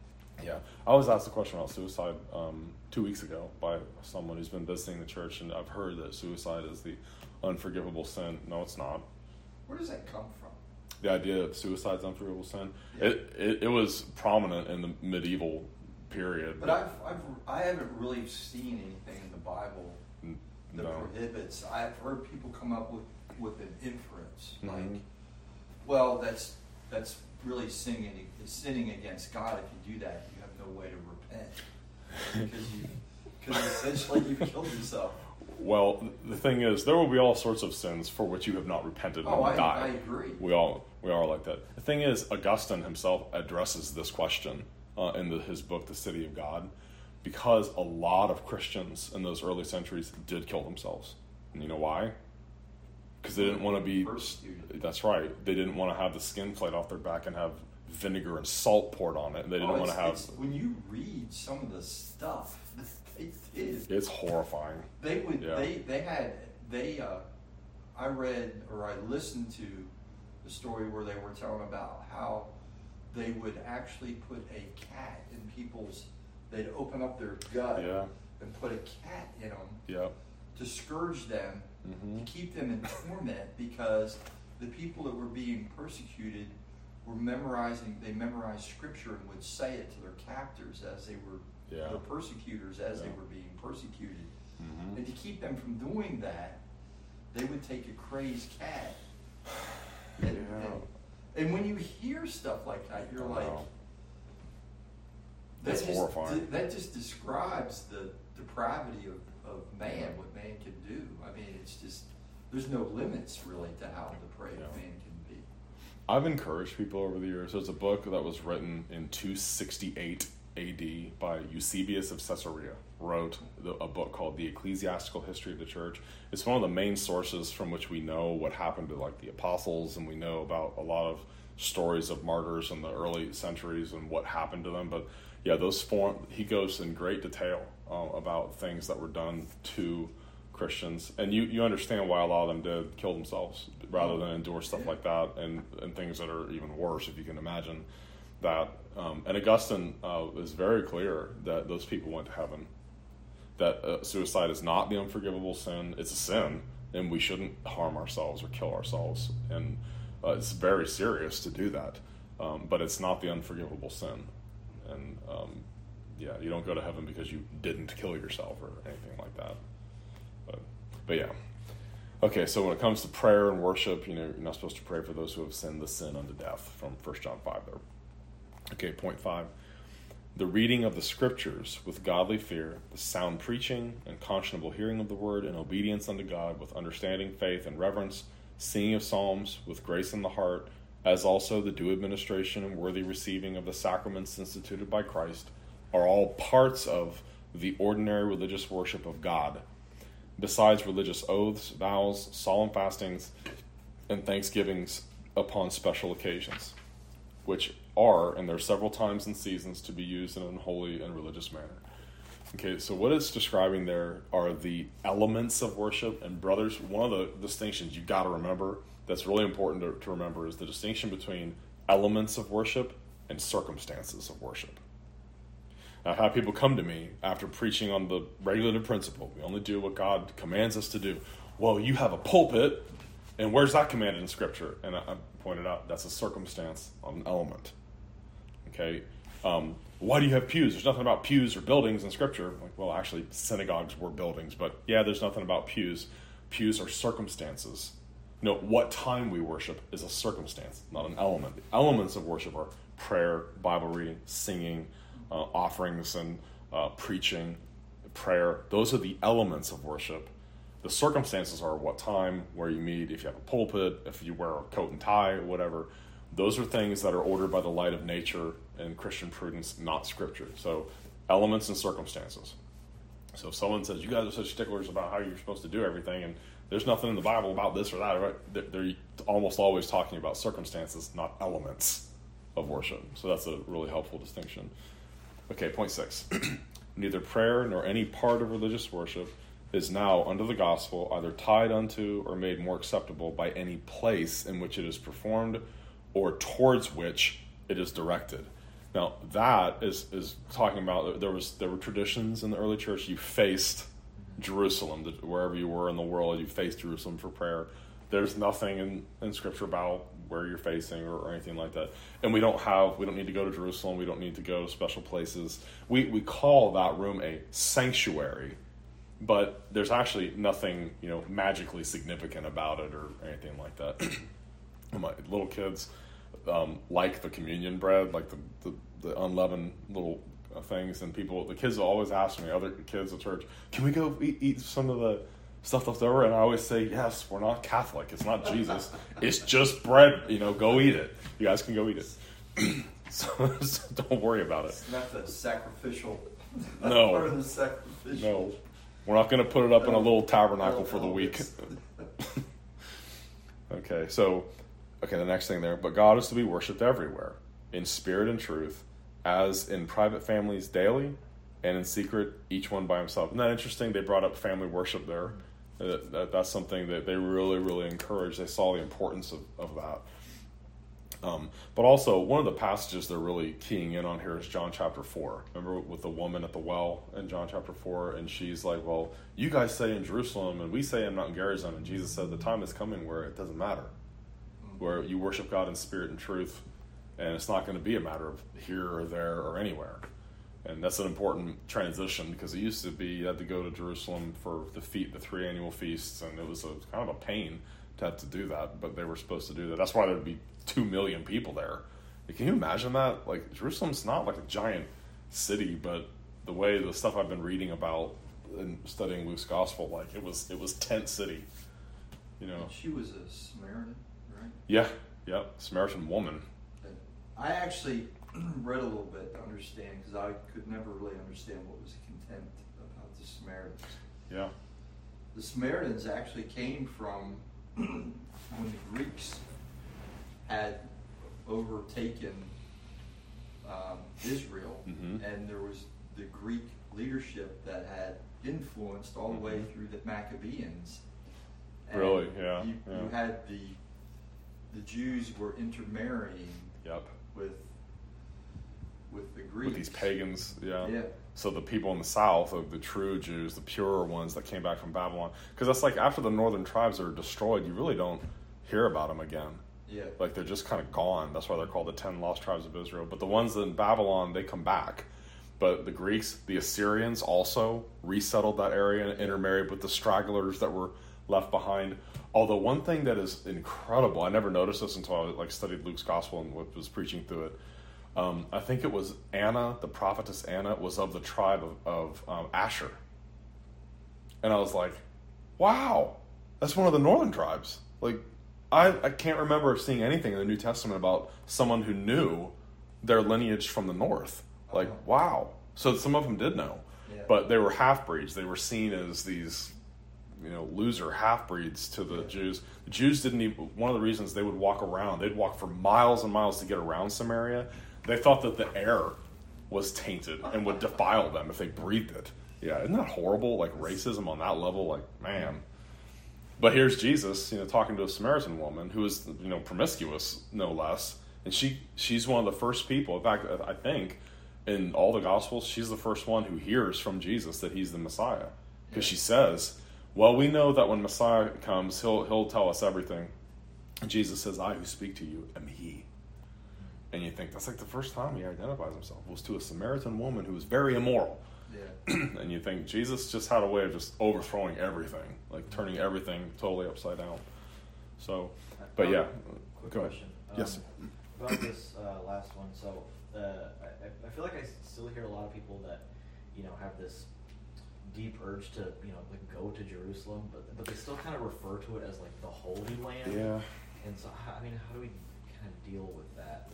I was asked a question about suicide 2 weeks ago by someone who's been visiting the church, and I've heard that suicide is the unforgivable sin. No, it's not. Where does that come from? The idea that suicide is unforgivable sin. Yeah. It was prominent in the medieval period. But I haven't really seen anything in the Bible that prohibits. I've heard people come up with an inference, like, well, that's really sinning against God if you do that. You have no way to repent because essentially you've killed yourself. Well, the thing is, there will be all sorts of sins for which you have not repented and died. I agree. We are like that. The thing is, Augustine himself addresses this question in his book, The City of God, because a lot of Christians in those early centuries did kill themselves. And you know why? Because they didn't want to be persecuted. That's right. They didn't want to have the skin plate off their back and have vinegar and salt poured on it. And they didn't want to have. When you read some of the stuff that they did, it's horrifying. They would. Yeah. I read or I listened to the story where they were telling about how they would actually put a cat in people's. They'd open up their gut and put a cat in them to scourge them, to keep them in torment, because the people that were being persecuted were they memorized scripture and would say it to their captors as they were, their persecutors as they were being persecuted. Mm-hmm. And to keep them from doing that, they would take a crazed cat. And when you hear stuff like that, you're like, that's horrifying. That just describes the depravity of man, what man can do. I mean, it's just, there's no limits really to how depraved man can be. I've encouraged people over the years. There's a book that was written in 268 AD by Eusebius of Caesarea, wrote a book called The Ecclesiastical History of the Church. It's one of the main sources from which we know what happened to like the apostles, and we know about a lot of stories of martyrs in the early centuries and what happened to them. But yeah, he goes in great detail about things that were done to Christians, and you understand why a lot of them did kill themselves rather than endure stuff like that and things that are even worse, if you can imagine that. And Augustine is very clear that those people went to heaven, that suicide is not the unforgivable sin. It's a sin, and we shouldn't harm ourselves or kill ourselves, and it's very serious to do that, but it's not the unforgivable sin. And you don't go to heaven because you didn't kill yourself or anything like that. But yeah. Okay, so when it comes to prayer and worship, you're not supposed to pray for those who have sinned the sin unto death, from 1 John 5 there. Okay, point 5. The reading of the scriptures with godly fear, the sound preaching and conscionable hearing of the word, and obedience unto God with understanding, faith, and reverence, singing of psalms with grace in the heart, as also the due administration and worthy receiving of the sacraments instituted by Christ, are all parts of the ordinary religious worship of God, besides religious oaths, vows, solemn fastings, and thanksgivings upon special occasions, which are, and there are several times and seasons, to be used in an holy and religious manner. Okay, so what it's describing there are the elements of worship. And brothers, one of the distinctions you've got to remember that's really important to remember is the distinction between elements of worship and circumstances of worship. I've had people come to me after preaching on the regulative principle. We only do what God commands us to do. Well, you have a pulpit, and where's that commanded in Scripture? And I pointed out that's a circumstance of an element. Okay, why do you have pews? There's nothing about pews or buildings in Scripture. Like, well, actually, synagogues were buildings, but yeah, there's nothing about pews. Pews are circumstances. No, what time we worship is a circumstance, not an element. The elements of worship are prayer, Bible reading, singing, offerings and preaching, prayer. Those are the elements of worship. The circumstances are what time, where you meet, if you have a pulpit, if you wear a coat and tie, whatever. Those are things that are ordered by the light of nature and Christian prudence, not Scripture. So elements and circumstances. So if someone says, you guys are such sticklers about how you're supposed to do everything, and there's nothing in the Bible about this or that, right? They're almost always talking about circumstances, not elements of worship. So that's a really helpful distinction. Okay, point 6. Neither prayer nor any part of religious worship is now under the gospel either tied unto or made more acceptable by any place in which it is performed or towards which it is directed. Now, that is talking about, there were traditions in the early church. You faced Jerusalem, wherever you were in the world, you faced Jerusalem for prayer. There's nothing in Scripture about where you're facing or anything like that. And we don't need to go to Jerusalem. We don't need to go to special places. We call that room a sanctuary, but there's actually nothing, magically significant about it or anything like that. My little kids, like the communion bread, like the unleavened little things, and the kids will always ask me, other kids at church, can we go eat some of the stuff left over? And I always say, yes, we're not Catholic. It's not Jesus. It's just bread. Go eat it. You guys can go eat it. So don't worry about it. It's not the sacrificial. No. Part of the sacrificial. No. We're not going to put it up in a little tabernacle for the week. Okay, the next thing there. But God is to be worshipped everywhere, in spirit and truth, as in private families daily, and in secret, each one by himself. Isn't that interesting? They brought up family worship there. That's something that they really, really encouraged. They saw the importance of that. But also, one of the passages they're really keying in on here is John chapter 4. Remember with the woman at the well in John chapter 4? And she's like, well, you guys say in Jerusalem, and we say in Mount Gerizim. And Jesus said, the time is coming where it doesn't matter, where you worship God in spirit and truth, and it's not going to be a matter of here or there or anywhere. And that's an important transition, because it used to be you had to go to Jerusalem for the 3 annual feasts, and it was kind of a pain to have to do that, but they were supposed to do that. That's why there would be 2 million people there. Can you imagine that? Like, Jerusalem's not like a giant city, but the way the stuff I've been reading about and studying Luke's gospel, like it was tent city. She was a Samaritan, right? Yeah, Samaritan woman. I actually read a little bit to understand, because I could never really understand what was contempt about the Samaritans. Yeah. The Samaritans actually came from when the Greeks had overtaken Israel, and there was the Greek leadership that had influenced all the way through the Maccabees. And really? Yeah. You had the Jews were intermarrying. Yep. With the Greeks. With these pagans, yeah. Yeah. So the people in the south, the true Jews, the purer ones that came back from Babylon, because that's like after the northern tribes are destroyed, you really don't hear about them again. Yeah. Like they're just kind of gone. That's why they're called the 10 lost tribes of Israel. But the ones in Babylon, they come back. But the Greeks, the Assyrians also resettled that area and intermarried with the stragglers that were left behind. Although one thing that is incredible, I never noticed this until I studied Luke's gospel and was preaching through it. I think it was Anna, the prophetess Anna, was of the tribe of Asher. And I was like, wow, that's one of the northern tribes. Like, I can't remember seeing anything in the New Testament about someone who knew their lineage from the north. Like, wow. So some of them did know. Yeah. But they were half-breeds. They were seen as these, loser half-breeds to the Jews. The Jews didn't even, one of the reasons they would walk around, they'd walk for miles and miles to get around Samaria. They thought that the air was tainted and would defile them if they breathed it. Yeah, isn't that horrible? Like racism on that level, like, man. But here's Jesus, talking to a Samaritan woman who is, promiscuous, no less. And she's one of the first people. In fact, I think in all the Gospels, she's the first one who hears from Jesus that he's the Messiah. Because she says, well, we know that when Messiah comes, he'll tell us everything. And Jesus says, I who speak to you am he. And you think, that's like the first time he identifies himself was to a Samaritan woman who was very immoral. Yeah. And you think Jesus just had a way of just overthrowing everything, like turning everything totally upside down. So, but yeah. Quick Go ahead. question. Yes. About this last one. So, I feel like I still hear a lot of people that, have this deep urge to, like go to Jerusalem, but they still kind of refer to it as like the Holy Land. Yeah. And so, how do we kind of deal with that?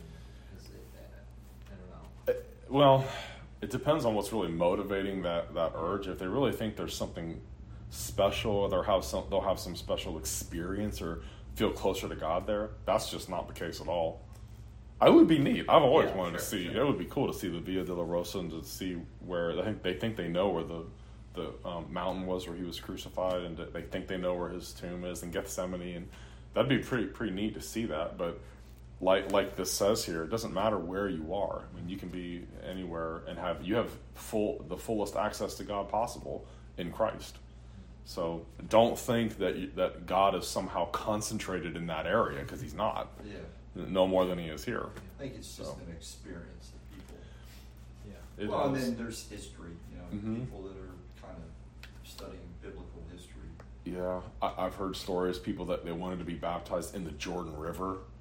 I don't know. Well, it depends on what's really motivating that urge. If they really think there's something special, or they'll have some special experience or feel closer to God there, that's just not the case at all. It would be neat. I've always wanted to see. It would be cool to see the Via Dolorosa and to see where they think they know where the mountain was where he was crucified, and they think they know where his tomb is in Gethsemane, and that'd be pretty neat to see that. But like this says here, it doesn't matter where you are. I mean, you can be anywhere and have the fullest access to God possible in Christ. So don't think that God is somehow concentrated in that area, because he's not. Yeah. No more than he is here. I think it's just an experience that people. Yeah. Well, and then there's history. Mm-hmm. People that are kind of studying biblical history. Yeah, I've heard stories, people that they wanted to be baptized in the Jordan River,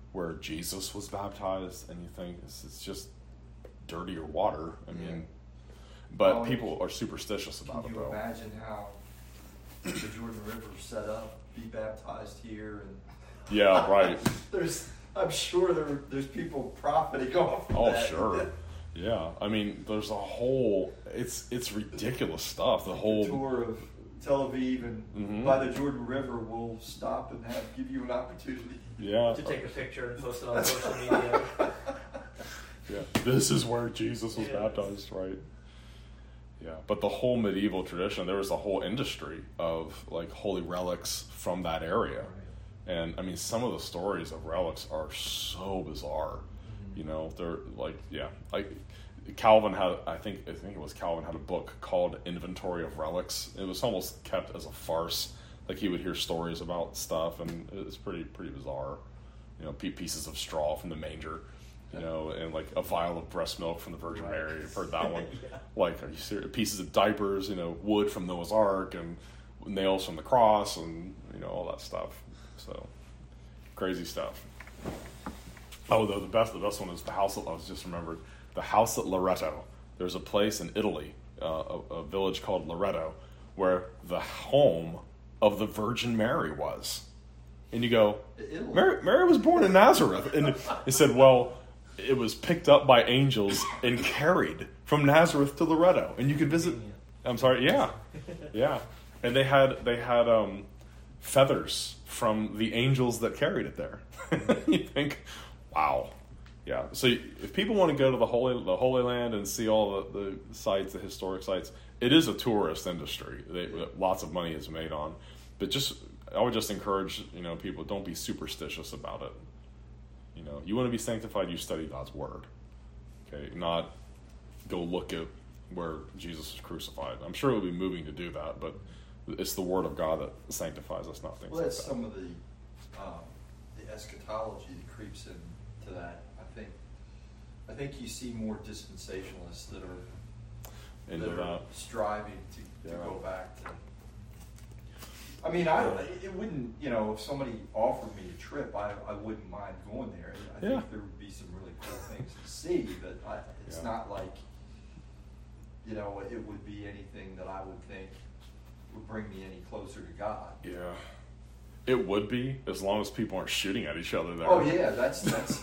where Jesus was baptized, and you think it's just dirtier water. I mean, but people are superstitious about it, though. Can you imagine how the Jordan River set up, be baptized here, and yeah, right. I'm sure there's people profiting off of that. Oh, sure. Yeah, I mean, there's a whole. It's ridiculous stuff. The whole tour of Tel Aviv and by the Jordan River will stop and give you an opportunity. Yeah. To take a picture and post it on social media. Yeah, this is where Jesus was baptized, right? Yeah, but the whole medieval tradition, there was a whole industry of like holy relics from that area. And I mean, some of the stories of relics are so bizarre. You know, they're like, like Calvin had, I think it was Calvin had a book called Inventory of Relics. It was almost kept as a farce. Like he would hear stories about stuff, and it's pretty bizarre. You know, pieces of straw from the manger, you know, and like a vial of breast milk from the Virgin Mary. You've heard that one. Like, are you serious? Pieces of diapers, you know, wood from Noah's Ark, and nails from the cross, and you know, all that stuff. So crazy stuff. Oh, though the best one is the house. I was just remembered the house at Loreto. There's a place in Italy, a village called Loreto, where the home of the Virgin Mary was. And you go, Mary was born in Nazareth, and it said, well, it was picked up by angels and carried from Nazareth to Loreto, and you could visit. I'm sorry, yeah, and they had feathers from the angels that carried it there. You think, wow, yeah. So if people want to go to the Holy Land and see all the sites, the historic sites, it is a tourist industry. Lots of money is made on, but I would just encourage people, don't be superstitious about it. You want to be sanctified, you study God's word. Okay, not go look at where Jesus was crucified. I'm sure it would be moving to do that, but it's the word of God that sanctifies us, not things like that. Well, that's some of the eschatology that creeps into that. I think you see more dispensationalists that are striving to go back to. I mean, it wouldn't, if somebody offered me a trip, I wouldn't mind going there. I think there would be some really cool things to see, but it's not like, it would be anything that I would think would bring me any closer to God. Yeah. It would be, as long as people aren't shooting at each other there. Oh, yeah, that's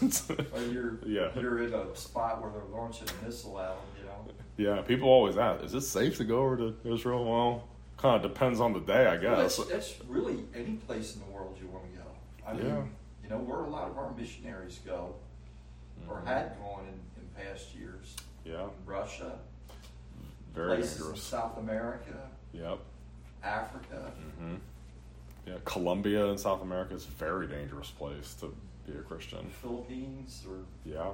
you're in a spot where they're launching a missile at them, Yeah, people always ask, is it safe to go over to Israel? Well, kind of depends on the day, I guess. Well, that's really any place in the world you want to go. I mean, where a lot of our missionaries go, or had gone in past years. Yeah. Russia. Very places dangerous. In South America. Yep. Africa. Mm-hmm. Yeah, Colombia in South America is a very dangerous place to be a Christian. Philippines or yeah.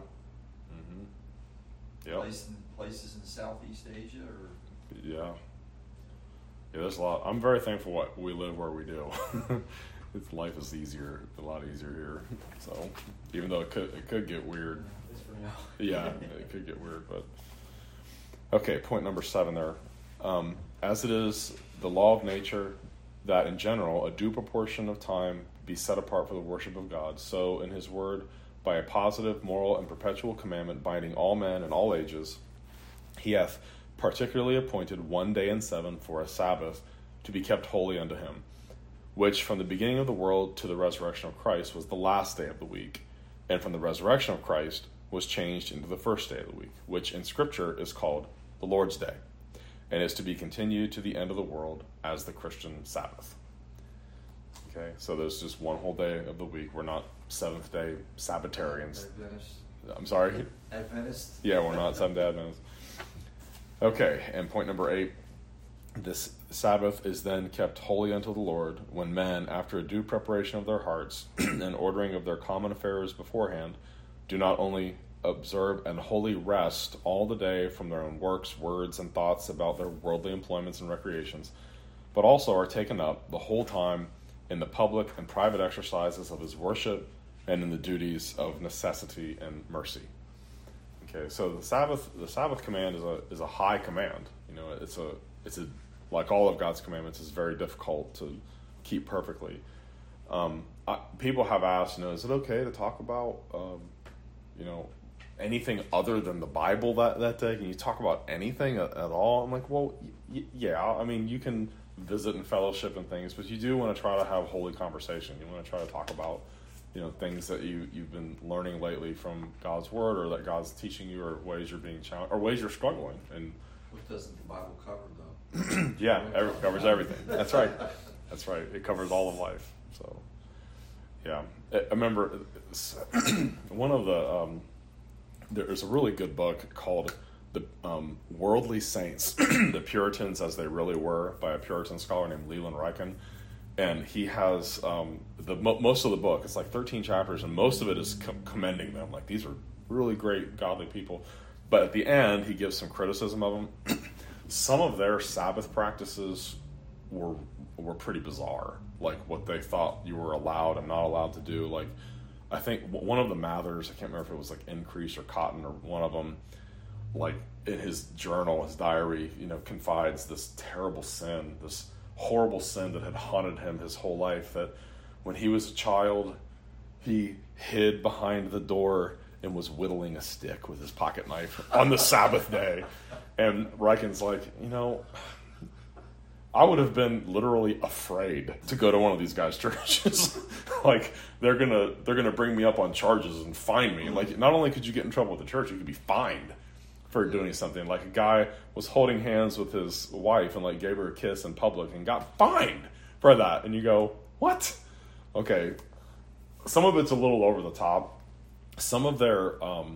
Mm-hmm. Yep. Places in Southeast Asia or yeah, there's a lot. I'm very thankful we live where we do. Life is a lot easier here. So even though it could get weird. Yeah, it could get weird, but okay. Point number 7 there. As it is the law of nature that in general a due proportion of time be set apart for the worship of God, so in his word, by a positive, moral, and perpetual commandment binding all men in all ages, he hath particularly appointed one day in 7 for a Sabbath to be kept holy unto him, which from the beginning of the world to the resurrection of Christ was the last day of the week, and from the resurrection of Christ was changed into the first day of the week, which in Scripture is called the Lord's Day, and is to be continued to the end of the world as the Christian Sabbath. Okay, so there's just one whole day of the week. We're not Seventh-day Sabbatarians. Adventists. I'm sorry? Adventists? Yeah, we're not Seventh-day Adventists. Okay, and point number 8. This Sabbath is then kept holy unto the Lord, when men, after a due preparation of their hearts and ordering of their common affairs beforehand, do not only observe an holy rest all the day from their own works, words, and thoughts about their worldly employments and recreations, but also are taken up the whole time in the public and private exercises of his worship and in the duties of necessity and mercy. Okay, so the Sabbath command is a high command. It's a like all of God's commandments, is very difficult to keep perfectly. People have asked, is it okay to talk about, anything other than the Bible that day? Can you talk about anything at all? I'm like, well, yeah. I mean, you can visit and fellowship and things, but you do want to try to have holy conversation. You want to try to talk about, things that you've been learning lately from God's Word, or that God's teaching you, or ways you're being challenged, or ways you're struggling. And what doesn't the Bible cover, though? Yeah, it covers everything. That's right. That's right. It covers all of life. So, yeah. I remember one of the, there's a really good book called The Worldly Saints, The Puritans as They Really Were, by a Puritan scholar named Leland Ryken. And he has most of the book, it's like 13 chapters, and most of it is commending them. Like, these are really great, godly people. But at the end, he gives some criticism of them. Some of their Sabbath practices were pretty bizarre, like what they thought you were allowed and not allowed to do. Like, I think one of the Mathers, I can't remember if it was like Increase or Cotton, or one of them, like in his journal, his diary, confides this terrible sin, this horrible sin that had haunted him his whole life, that when he was a child, he hid behind the door and was whittling a stick with his pocket knife on the Sabbath day. And Ryken's like, I would have been literally afraid to go to one of these guys' churches. Like, they're gonna bring me up on charges and fine me. Like, not only could you get in trouble with the church, you could be fined for doing something. Like, a guy was holding hands with his wife and gave her a kiss in public and got fined for that. And you go, what? Okay, some of it's a little over the top. Some of them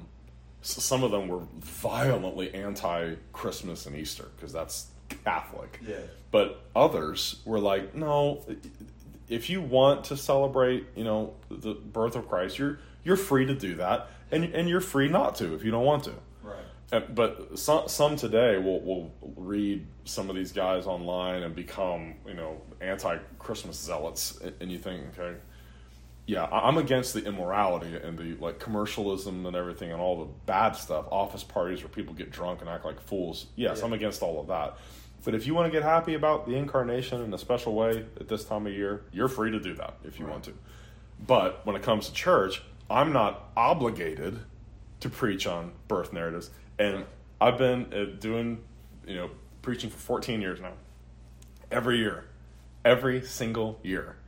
were violently anti-Christmas and Easter, because that's Catholic. Yeah. But others were like, no, if you want to celebrate, the birth of Christ, you're free to do that, and you're free not to if you don't want to. Right. But some today will read some of these guys online and become, anti-Christmas zealots, and you think, okay, yeah, I'm against the immorality and the commercialism and everything and all the bad stuff, office parties where people get drunk and act like fools. Yes, yeah. I'm against all of that. But if you want to get happy about the incarnation in a special way at this time of year, you're free to do that if you want to. But when it comes to church, I'm not obligated to preach on birth narratives. And I've been doing, preaching for 14 years now. Every year. Every single year.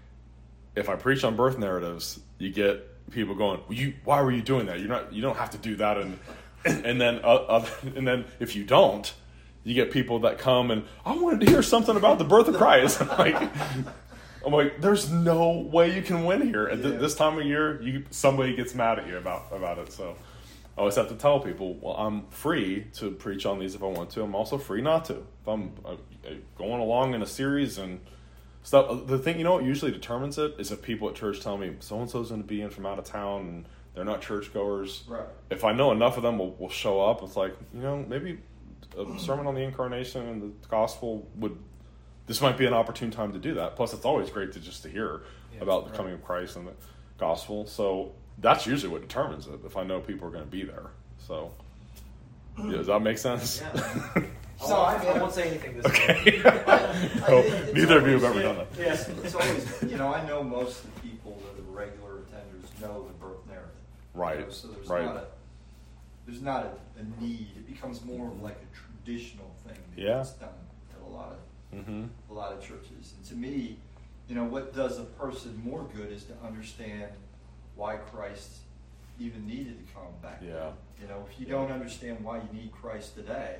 If I preach on birth narratives, you get people going, why were you doing that? You don't have to do that. And then if you don't, you get people that come and, I wanted to hear something about the birth of Christ. I'm like, there's no way you can win here. At this time of year, somebody gets mad at you about it. So I always have to tell people, well, I'm free to preach on these if I want to. I'm also free not to. If I'm going along in a series and stuff, the thing, what usually determines it is if people at church tell me, so-and-so's going to be in from out of town and they're not churchgoers. Right. If I know enough of them will show up, it's like, maybe a sermon on the incarnation and the gospel this might be an opportune time to do that. Plus, it's always great to hear about the coming of Christ and the gospel. So that's usually what determines it, if I know people are going to be there. So, does that make sense? Yeah. I won't say anything this okay. Neither of you have ever done that. Yes, it's always, I know most of the people that are regular attenders know the birth narrative. Right. So there's not a need. It becomes more of like a traditional thing that gets done at a lot of churches. And to me, what does a person more good is to understand why Christ even needed to come back then. If you don't understand why you need Christ today,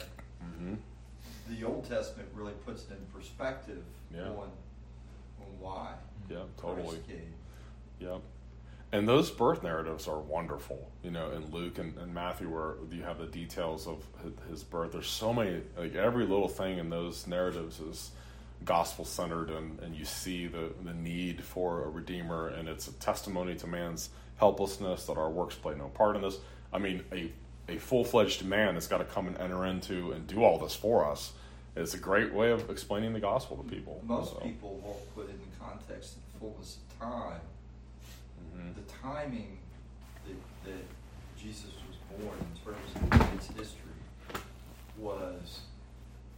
the Old Testament really puts it in perspective on why. Yeah, totally. Christ came. Yeah. And those birth narratives are wonderful, in Luke and Matthew, where you have the details of his birth. There's so many, every little thing in those narratives is gospel-centered, and you see the need for a redeemer, and it's a testimony to man's helplessness, that our works play no part in this. I mean, a full-fledged man has got to come and enter into and do all this for us. It's a great way of explaining the gospel to people. Most people won't put it in context in the fullness of time. The timing that Jesus was born in terms of his history was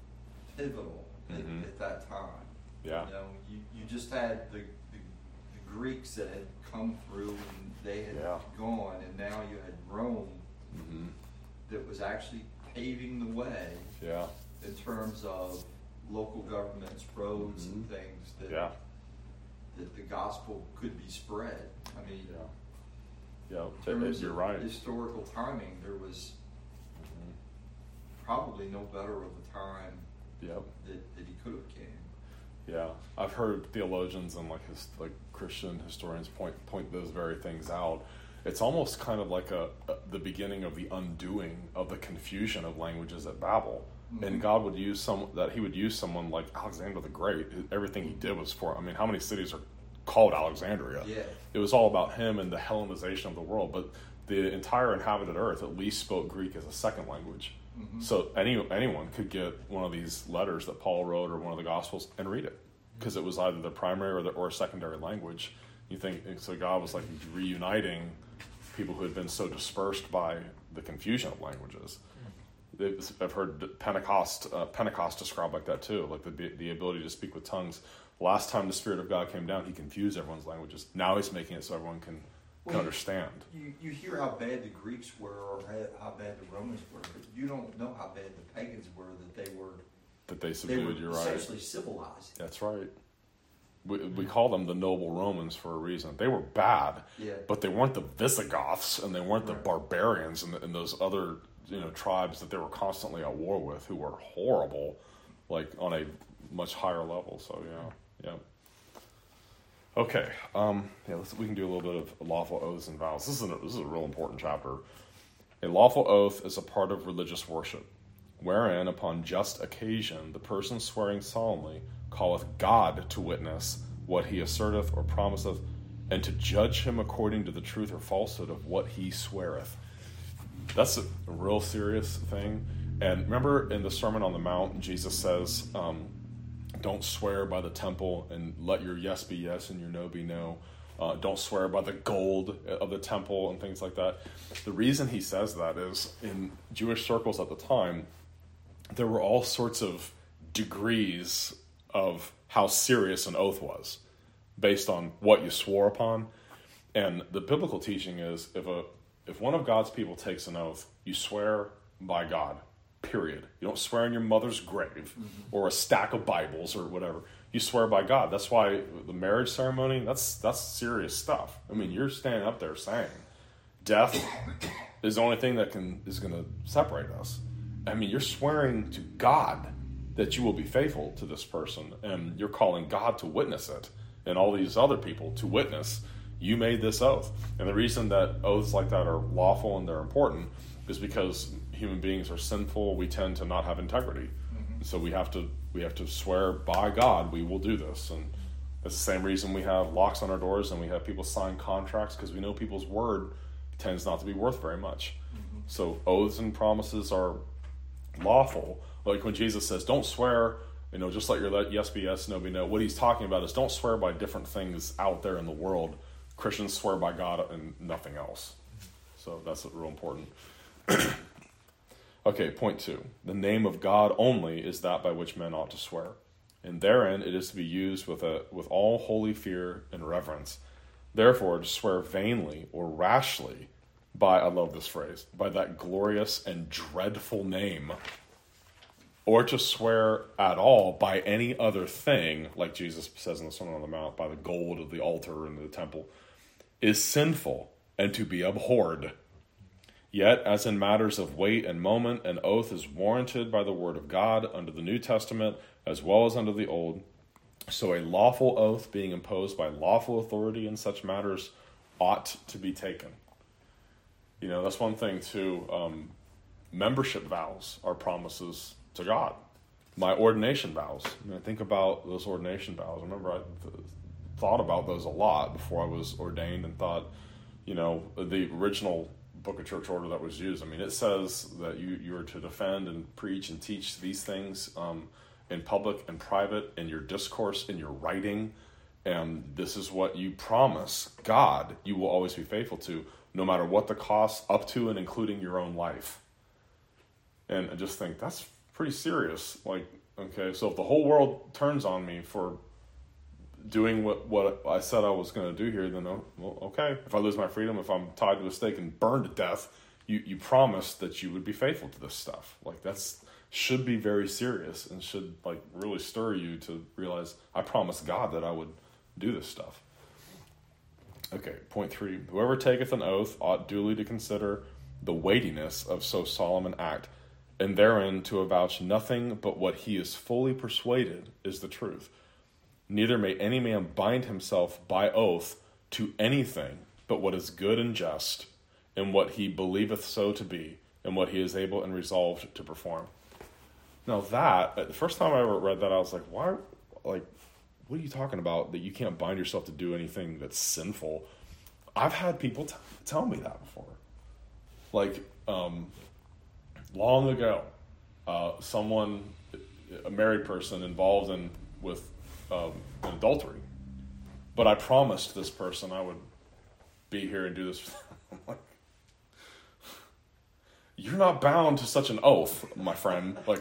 pivotal at that time. Yeah. You just had the Greeks that had come through and they had Yeah. gone, and now you had Rome Mm-hmm. that was actually paving the way Yeah. in terms of local governments, roads, and Mhm. things that Yeah. that the gospel could be spread. I mean, Yeah. in terms You're of right. historical timing, there was Mhm. probably no better of a time Yep. that he could have came. Yeah, I've heard theologians and like Christian historians point those very things out. It's almost kind of like the beginning of the undoing of the confusion of languages at Babel. Mhm. And God would use he would use someone like Alexander the Great. Everything he did was for, I mean, how many cities are called Alexandria? Yeah. It was all about him and the Hellenization of the world, but the entire inhabited earth at least spoke Greek as a second language. Mhm. So anyone could get one of these letters that Paul wrote or one of the Gospels and read it, because it was either the primary or a secondary language. You think, so God was like reuniting people who had been so dispersed by the confusion of languages. I've heard Pentecost described like that too, like the ability to speak with tongues. Last time the Spirit of God came down, he confused everyone's languages. Now he's making it so everyone can understand. You hear how bad the Greeks were or how bad the Romans were, but you don't know how bad the pagans were That they they subdued, were you're right. essentially civilized. That's right. We call them the noble Romans for a reason. They were bad, Yeah. but they weren't the Visigoths, and they weren't the Right. barbarians and those other tribes that they were constantly at war with, who were horrible, like on a much higher level. So yeah. Okay, we can do a little bit of lawful oaths and vows. This is a real important chapter. A lawful oath is a part of religious worship, wherein upon just occasion the person swearing solemnly calleth God to witness what he asserteth or promiseth, and to judge him according to the truth or falsehood of what he sweareth. That's a real serious thing. And remember in the Sermon on the Mount, Jesus says, don't swear by the temple, and let your yes be yes and your no be no. Don't swear by the gold of the temple and things like that. The reason he says that is, in Jewish circles at the time, there were all sorts of degrees of how serious an oath was based on what you swore upon. And the biblical teaching is, if one of God's people takes an oath, you swear by God, period. You don't swear in your mother's grave or a stack of Bibles or whatever. You swear by God. That's why the marriage ceremony, that's serious stuff. I mean, you're standing up there saying, death is the only thing that is going to separate us. I mean, you're swearing to God that you will be faithful to this person, and you're calling God to witness it, and all these other people to witness you made this oath. And the reason that oaths like that are lawful and they're important is because human beings are sinful. We tend to not have integrity. Mm-hmm. So we have to swear by God we will do this. And that's the same reason we have locks on our doors and we have people sign contracts, because we know people's word tends not to be worth very much. Mm-hmm. So oaths and promises are lawful. Like when Jesus says, don't swear, just let your yes be yes, no be no. What he's talking about is don't swear by different things out there in the world. Christians swear by God and nothing else. So that's real important. Okay, point 2. The name of God only is that by which men ought to swear. And therein it is to be used with all holy fear and reverence. Therefore, to swear vainly or rashly by, I love this phrase, by that glorious and dreadful name, or to swear at all by any other thing, like Jesus says in the Sermon on the Mount, by the gold of the altar and the temple, is sinful and to be abhorred. Yet, as in matters of weight and moment, an oath is warranted by the word of God under the New Testament as well as under the Old. So a lawful oath being imposed by lawful authority in such matters ought to be taken. That's one thing too. Membership vows are promises to God. My ordination vows. I think about those ordination vows. I remember I thought about those a lot before I was ordained and thought, the original Book of Church Order that was used. I mean, it says that you are to defend and preach and teach these things in public and private, in your discourse, in your writing, and this is what you promise God you will always be faithful to, no matter what the cost, up to and including your own life. And I just think that's pretty serious. Like, okay, so if the whole world turns on me for doing what I said I was going to do here, then, well, okay. If I lose my freedom, if I'm tied to a stake and burned to death, you promised that you would be faithful to this stuff. Like, that's should be very serious and should, like, really stir you to realize, I promised God that I would do this stuff. Okay, point 3. Whoever taketh an oath ought duly to consider the weightiness of so solemn an act, and therein to avouch nothing but what he is fully persuaded is the truth. Neither may any man bind himself by oath to anything but what is good and just, and what he believeth so to be, and what he is able and resolved to perform. Now that, the first time I ever read that, I was like, why, like, what are you talking about, that you can't bind yourself to do anything that's sinful? I've had people tell me that before. Like, long ago, someone, a married person involved with an adultery, but I promised this person I would be here and do this. I'm like, you're not bound to such an oath, my friend. Like,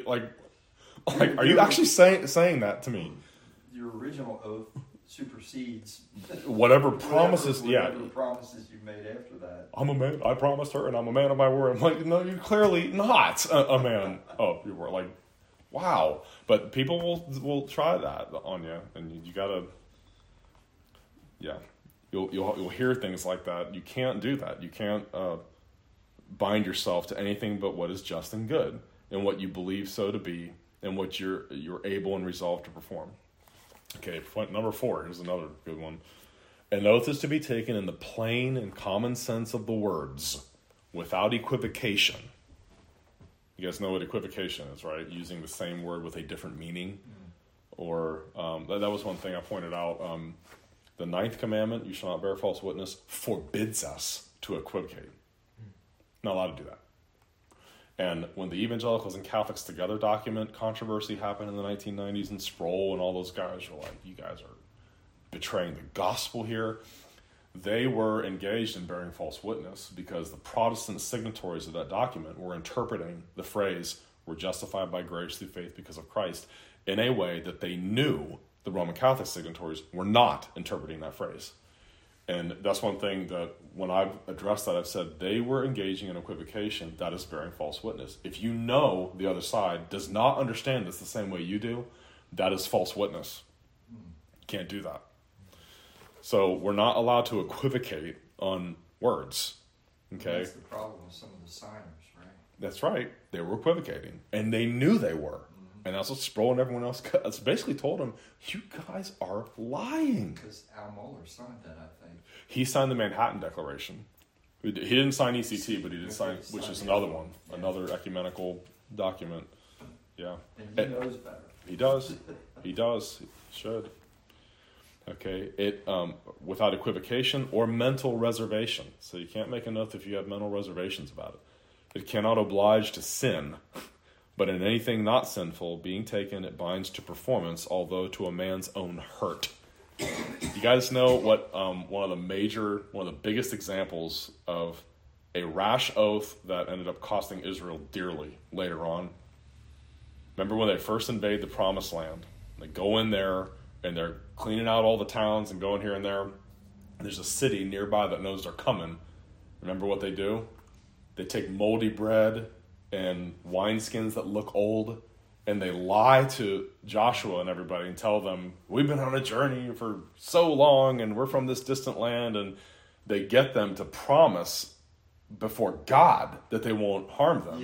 are you actually saying that to me? Your original oath supersedes whatever promises. Whatever promises you made after that. I'm a man. I promised her, and I'm a man of my word. I'm like, no, you're clearly not a man of your word. Like, wow. But people will try that on you, and you gotta. Yeah, you'll hear things like that. You can't do that. You can't bind yourself to anything but what is just and good, and what you believe so to be, and what you're able and resolved to perform. Okay, point number 4. Here's another good one. An oath is to be taken in the plain and common sense of the words, without equivocation. You guys know what equivocation is, right? Using the same word with a different meaning. Or, that was one thing I pointed out. The 9th commandment, you shall not bear false witness, forbids us to equivocate. Not allowed to do that. And when the Evangelicals and Catholics Together document controversy happened in the 1990s, and Sproul and all those guys were like, you guys are betraying the gospel here. They were engaged in bearing false witness because the Protestant signatories of that document were interpreting the phrase, we're justified by grace through faith because of Christ, in a way that they knew the Roman Catholic signatories were not interpreting that phrase. And that's one thing that when I've addressed that, I've said they were engaging in equivocation. That is bearing false witness. If you know the other side does not understand this the same way you do, that is false witness. You can't do that. So we're not allowed to equivocate on words. Okay? That's the problem with some of the signers, right? That's right. They were equivocating. And they knew they were. And that's what Sproul and everyone else basically told them, you guys are lying. Because Al Mohler signed that, I think. He signed the Manhattan Declaration. He didn't sign ECT, but he did sign, which is another one, another ecumenical document. Yeah. And he knows better. He does. He does. He should. Okay. It without equivocation or mental reservation. So you can't make an oath if you have mental reservations about it. It cannot oblige to sin. But in anything not sinful, being taken, it binds to performance, although to a man's own hurt. You guys know what one of the biggest examples of a rash oath that ended up costing Israel dearly later on? Remember when they first invade the Promised Land? They go in there, and they're cleaning out all the towns and going here and there. And there's a city nearby that knows they're coming. Remember what they do? They take moldy bread and wineskins that look old, and they lie to Joshua and everybody and tell them, we've been on a journey for so long, and we're from this distant land, and they get them to promise before God that they won't harm them.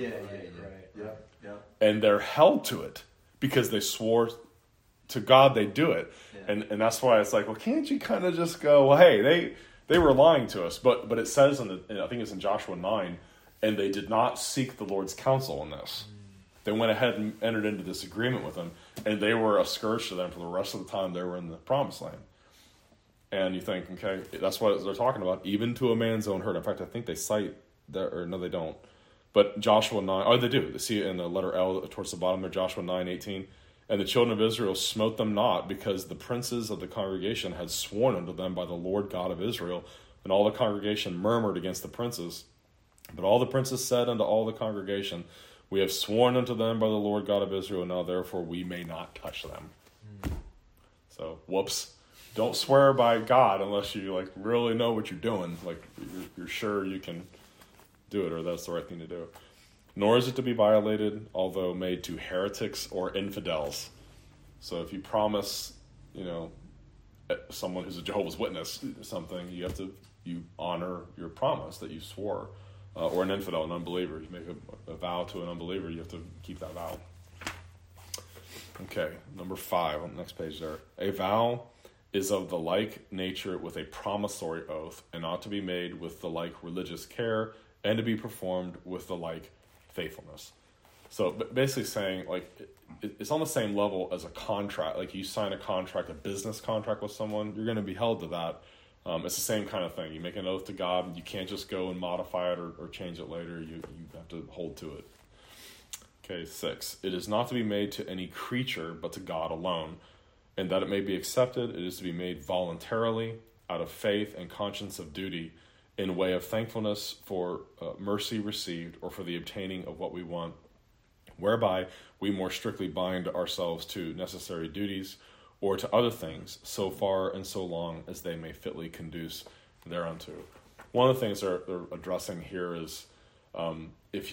Yeah. And they're held to it because they swore to God they'd do it. Yeah. And that's why it's like, well, can't you kind of just go, well, hey, they were lying to us. But it says, I think it's in Joshua 9, and they did not seek the Lord's counsel in this. They went ahead and entered into this agreement with him, and they were a scourge to them for the rest of the time they were in the Promised Land. And you think, okay, that's what they're talking about, even to a man's own hurt. In fact, I think they cite that, or no, they don't. But Joshua 9, oh, they do. They see it in the letter L towards the bottom there, Joshua 9:18. And the children of Israel smote them not, because the princes of the congregation had sworn unto them by the Lord God of Israel. And all the congregation murmured against the princes. But all the princes said unto all the congregation, we have sworn unto them by the Lord God of Israel, now therefore we may not touch them. So, whoops. Don't swear by God unless you like really know what you're doing. Like you're sure you can do it or that's the right thing to do. Nor is it to be violated, although made to heretics or infidels. So if you promise, someone who's a Jehovah's Witness something, you honor your promise that you swore. Or an infidel, an unbeliever. You make a vow to an unbeliever, you have to keep that vow. Okay, number 5 on the next page there. A vow is of the like nature with a promissory oath, and ought to be made with the like religious care, and to be performed with the like faithfulness. So basically saying, like, it's on the same level as a contract. Like, you sign a contract, a business contract with someone, you're going to be held to that. It's the same kind of thing. You make an oath to God, you can't just go and modify it or change it later. You have to hold to it. Okay, 6. It is not to be made to any creature, but to God alone. And that it may be accepted, it is to be made voluntarily, out of faith and conscience of duty, in way of thankfulness for mercy received, or for the obtaining of what we want, whereby we more strictly bind ourselves to necessary duties, or to other things, so far and so long as they may fitly conduce thereunto. One of the things they're addressing here is if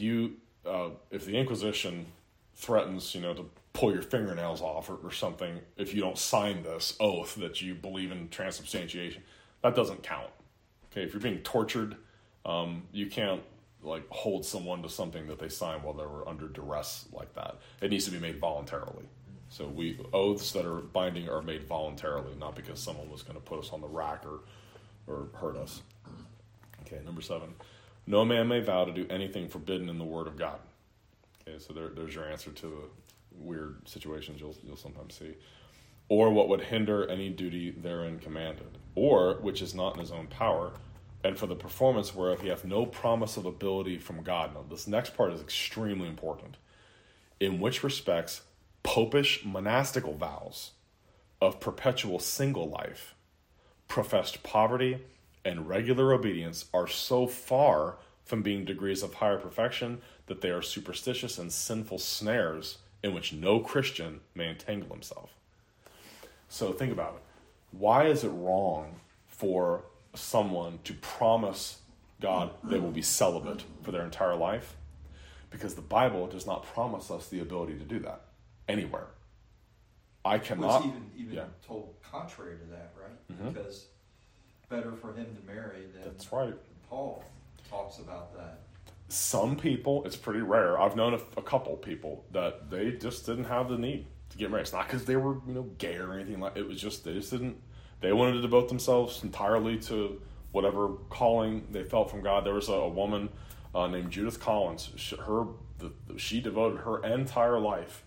the Inquisition threatens, to pull your fingernails off or something, if you don't sign this oath that you believe in transubstantiation, that doesn't count. Okay, if you're being tortured, you can't hold someone to something that they signed while they were under duress like that. It needs to be made voluntarily. So oaths that are binding are made voluntarily, not because someone was going to put us on the rack or hurt us. Okay, number 7. No man may vow to do anything forbidden in the word of God. Okay, so there's your answer to the weird situations you'll sometimes see. Or what would hinder any duty therein commanded, or which is not in his own power, and for the performance whereof he hath no promise of ability from God. Now, this next part is extremely important. In which respects, popish monastical vows of perpetual single life, professed poverty, and regular obedience are so far from being degrees of higher perfection that they are superstitious and sinful snares in which no Christian may entangle himself. So think about it. Why is it wrong for someone to promise God they will be celibate for their entire life? Because the Bible does not promise us the ability to do that anywhere. I cannot. It's even told contrary to that, right? Mm-hmm. Because better for him to marry than. That's right. Paul talks about that. Some people, it's pretty rare. I've known a couple people that they just didn't have the need to get married. It's not because they were gay or anything like. It was just they just didn't. They wanted to devote themselves entirely to whatever calling they felt from God. There was a woman named Judith Collins. She devoted her entire life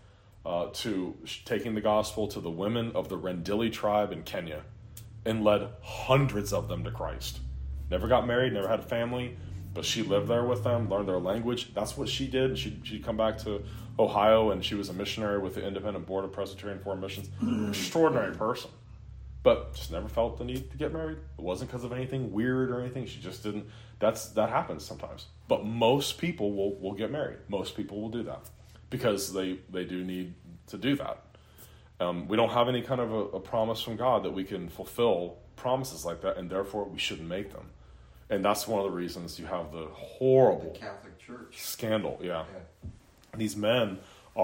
to taking the gospel to the women of the Rendille tribe in Kenya, and led hundreds of them to Christ. Never got married, never had a family, but she lived there with them, learned their language. That's what she did. She'd come back to Ohio, and she was a missionary with the Independent Board of Presbyterian Foreign Missions. Extraordinary person. But just never felt the need to get married. It wasn't because of anything weird or anything. She just didn't. That happens sometimes. But most people will get married. Most people will do that because they do need to do that. We don't have any kind of a promise from God that we can fulfill promises like that, and therefore we shouldn't make them. And that's one of the reasons you have the horrible the Catholic Church scandal. Yeah. These men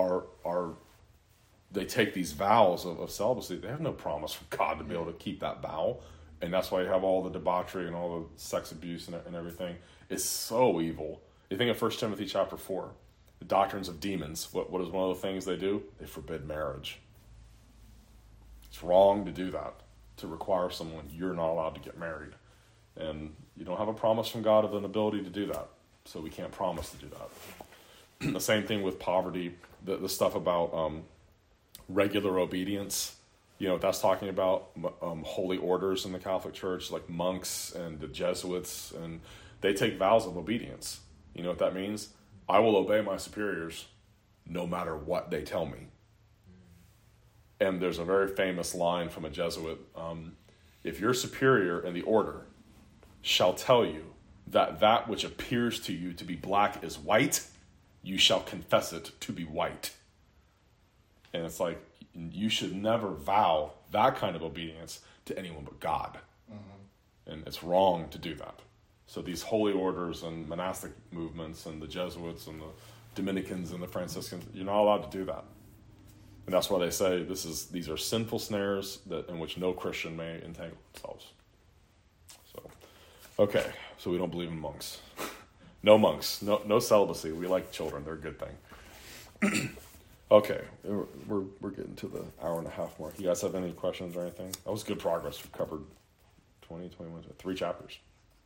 they take these vows of celibacy. They have no promise from God to be able to keep that vow. And that's why you have all the debauchery and all the sex abuse and everything. It's so evil. You think of 1 Timothy chapter 4, the doctrines of demons. What is one of the things they do? They forbid marriage. It's wrong to do that, to require someone you're not allowed to get married. And you don't have a promise from God of an ability to do that. So we can't promise to do that. The same thing with poverty, the stuff about regular obedience. That's talking about holy orders in the Catholic Church, like monks and the Jesuits, and they take vows of obedience. You know what that means? I will obey my superiors no matter what they tell me. And there's a very famous line from a Jesuit. If your superior in the order shall tell you that which appears to you to be black is white, you shall confess it to be white. And it's like, you should never vow that kind of obedience to anyone but God. And it's wrong to do that. So these holy orders and monastic movements and the Jesuits and the Dominicans and the Franciscans, you're not allowed to do that. And that's why they say these are sinful snares in which no Christian may entangle themselves. So, okay, so we don't believe in monks. No monks, no celibacy. We like children; they're a good thing. Okay, we're getting to the hour and a half mark. You guys have any questions or anything? That was good progress. We've covered 3 chapters.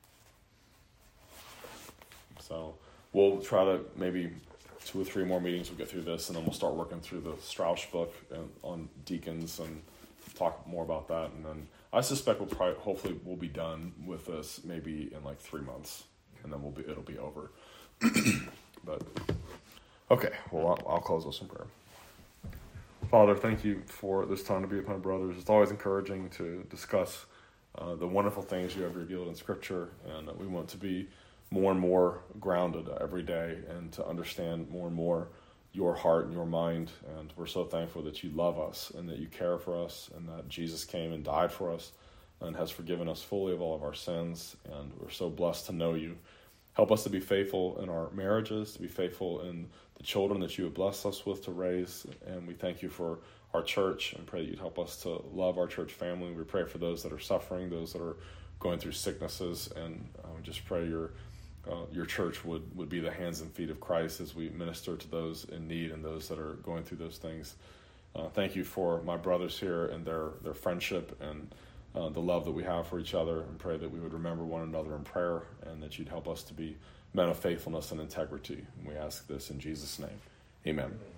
So we'll try to maybe 2 or 3 more meetings. We'll get through this, and then we'll start working through the Strauss book on deacons and talk more about that. And then I suspect hopefully we'll be done with this maybe in like 3 months, and then it'll be over. But okay, well I'll close with some prayer. Father, thank you for this time to be with my brothers. It's always encouraging to discuss the wonderful things you have revealed in Scripture, and we want to be more and more grounded every day and to understand more and more your heart and your mind. And we're so thankful that you love us and that you care for us and that Jesus came and died for us and has forgiven us fully of all of our sins. And we're so blessed to know you. Help us to be faithful in our marriages, to be faithful in the children that you have blessed us with to raise. And we thank you for our church and pray that you'd help us to love our church family. We pray for those that are suffering, those that are going through sicknesses, and we just pray your church would be the hands and feet of Christ as we minister to those in need and those that are going through those things. Thank you for my brothers here and their friendship and the love that we have for each other, and pray that we would remember one another in prayer and that you'd help us to be men of faithfulness and integrity. And we ask this in Jesus' name. Amen.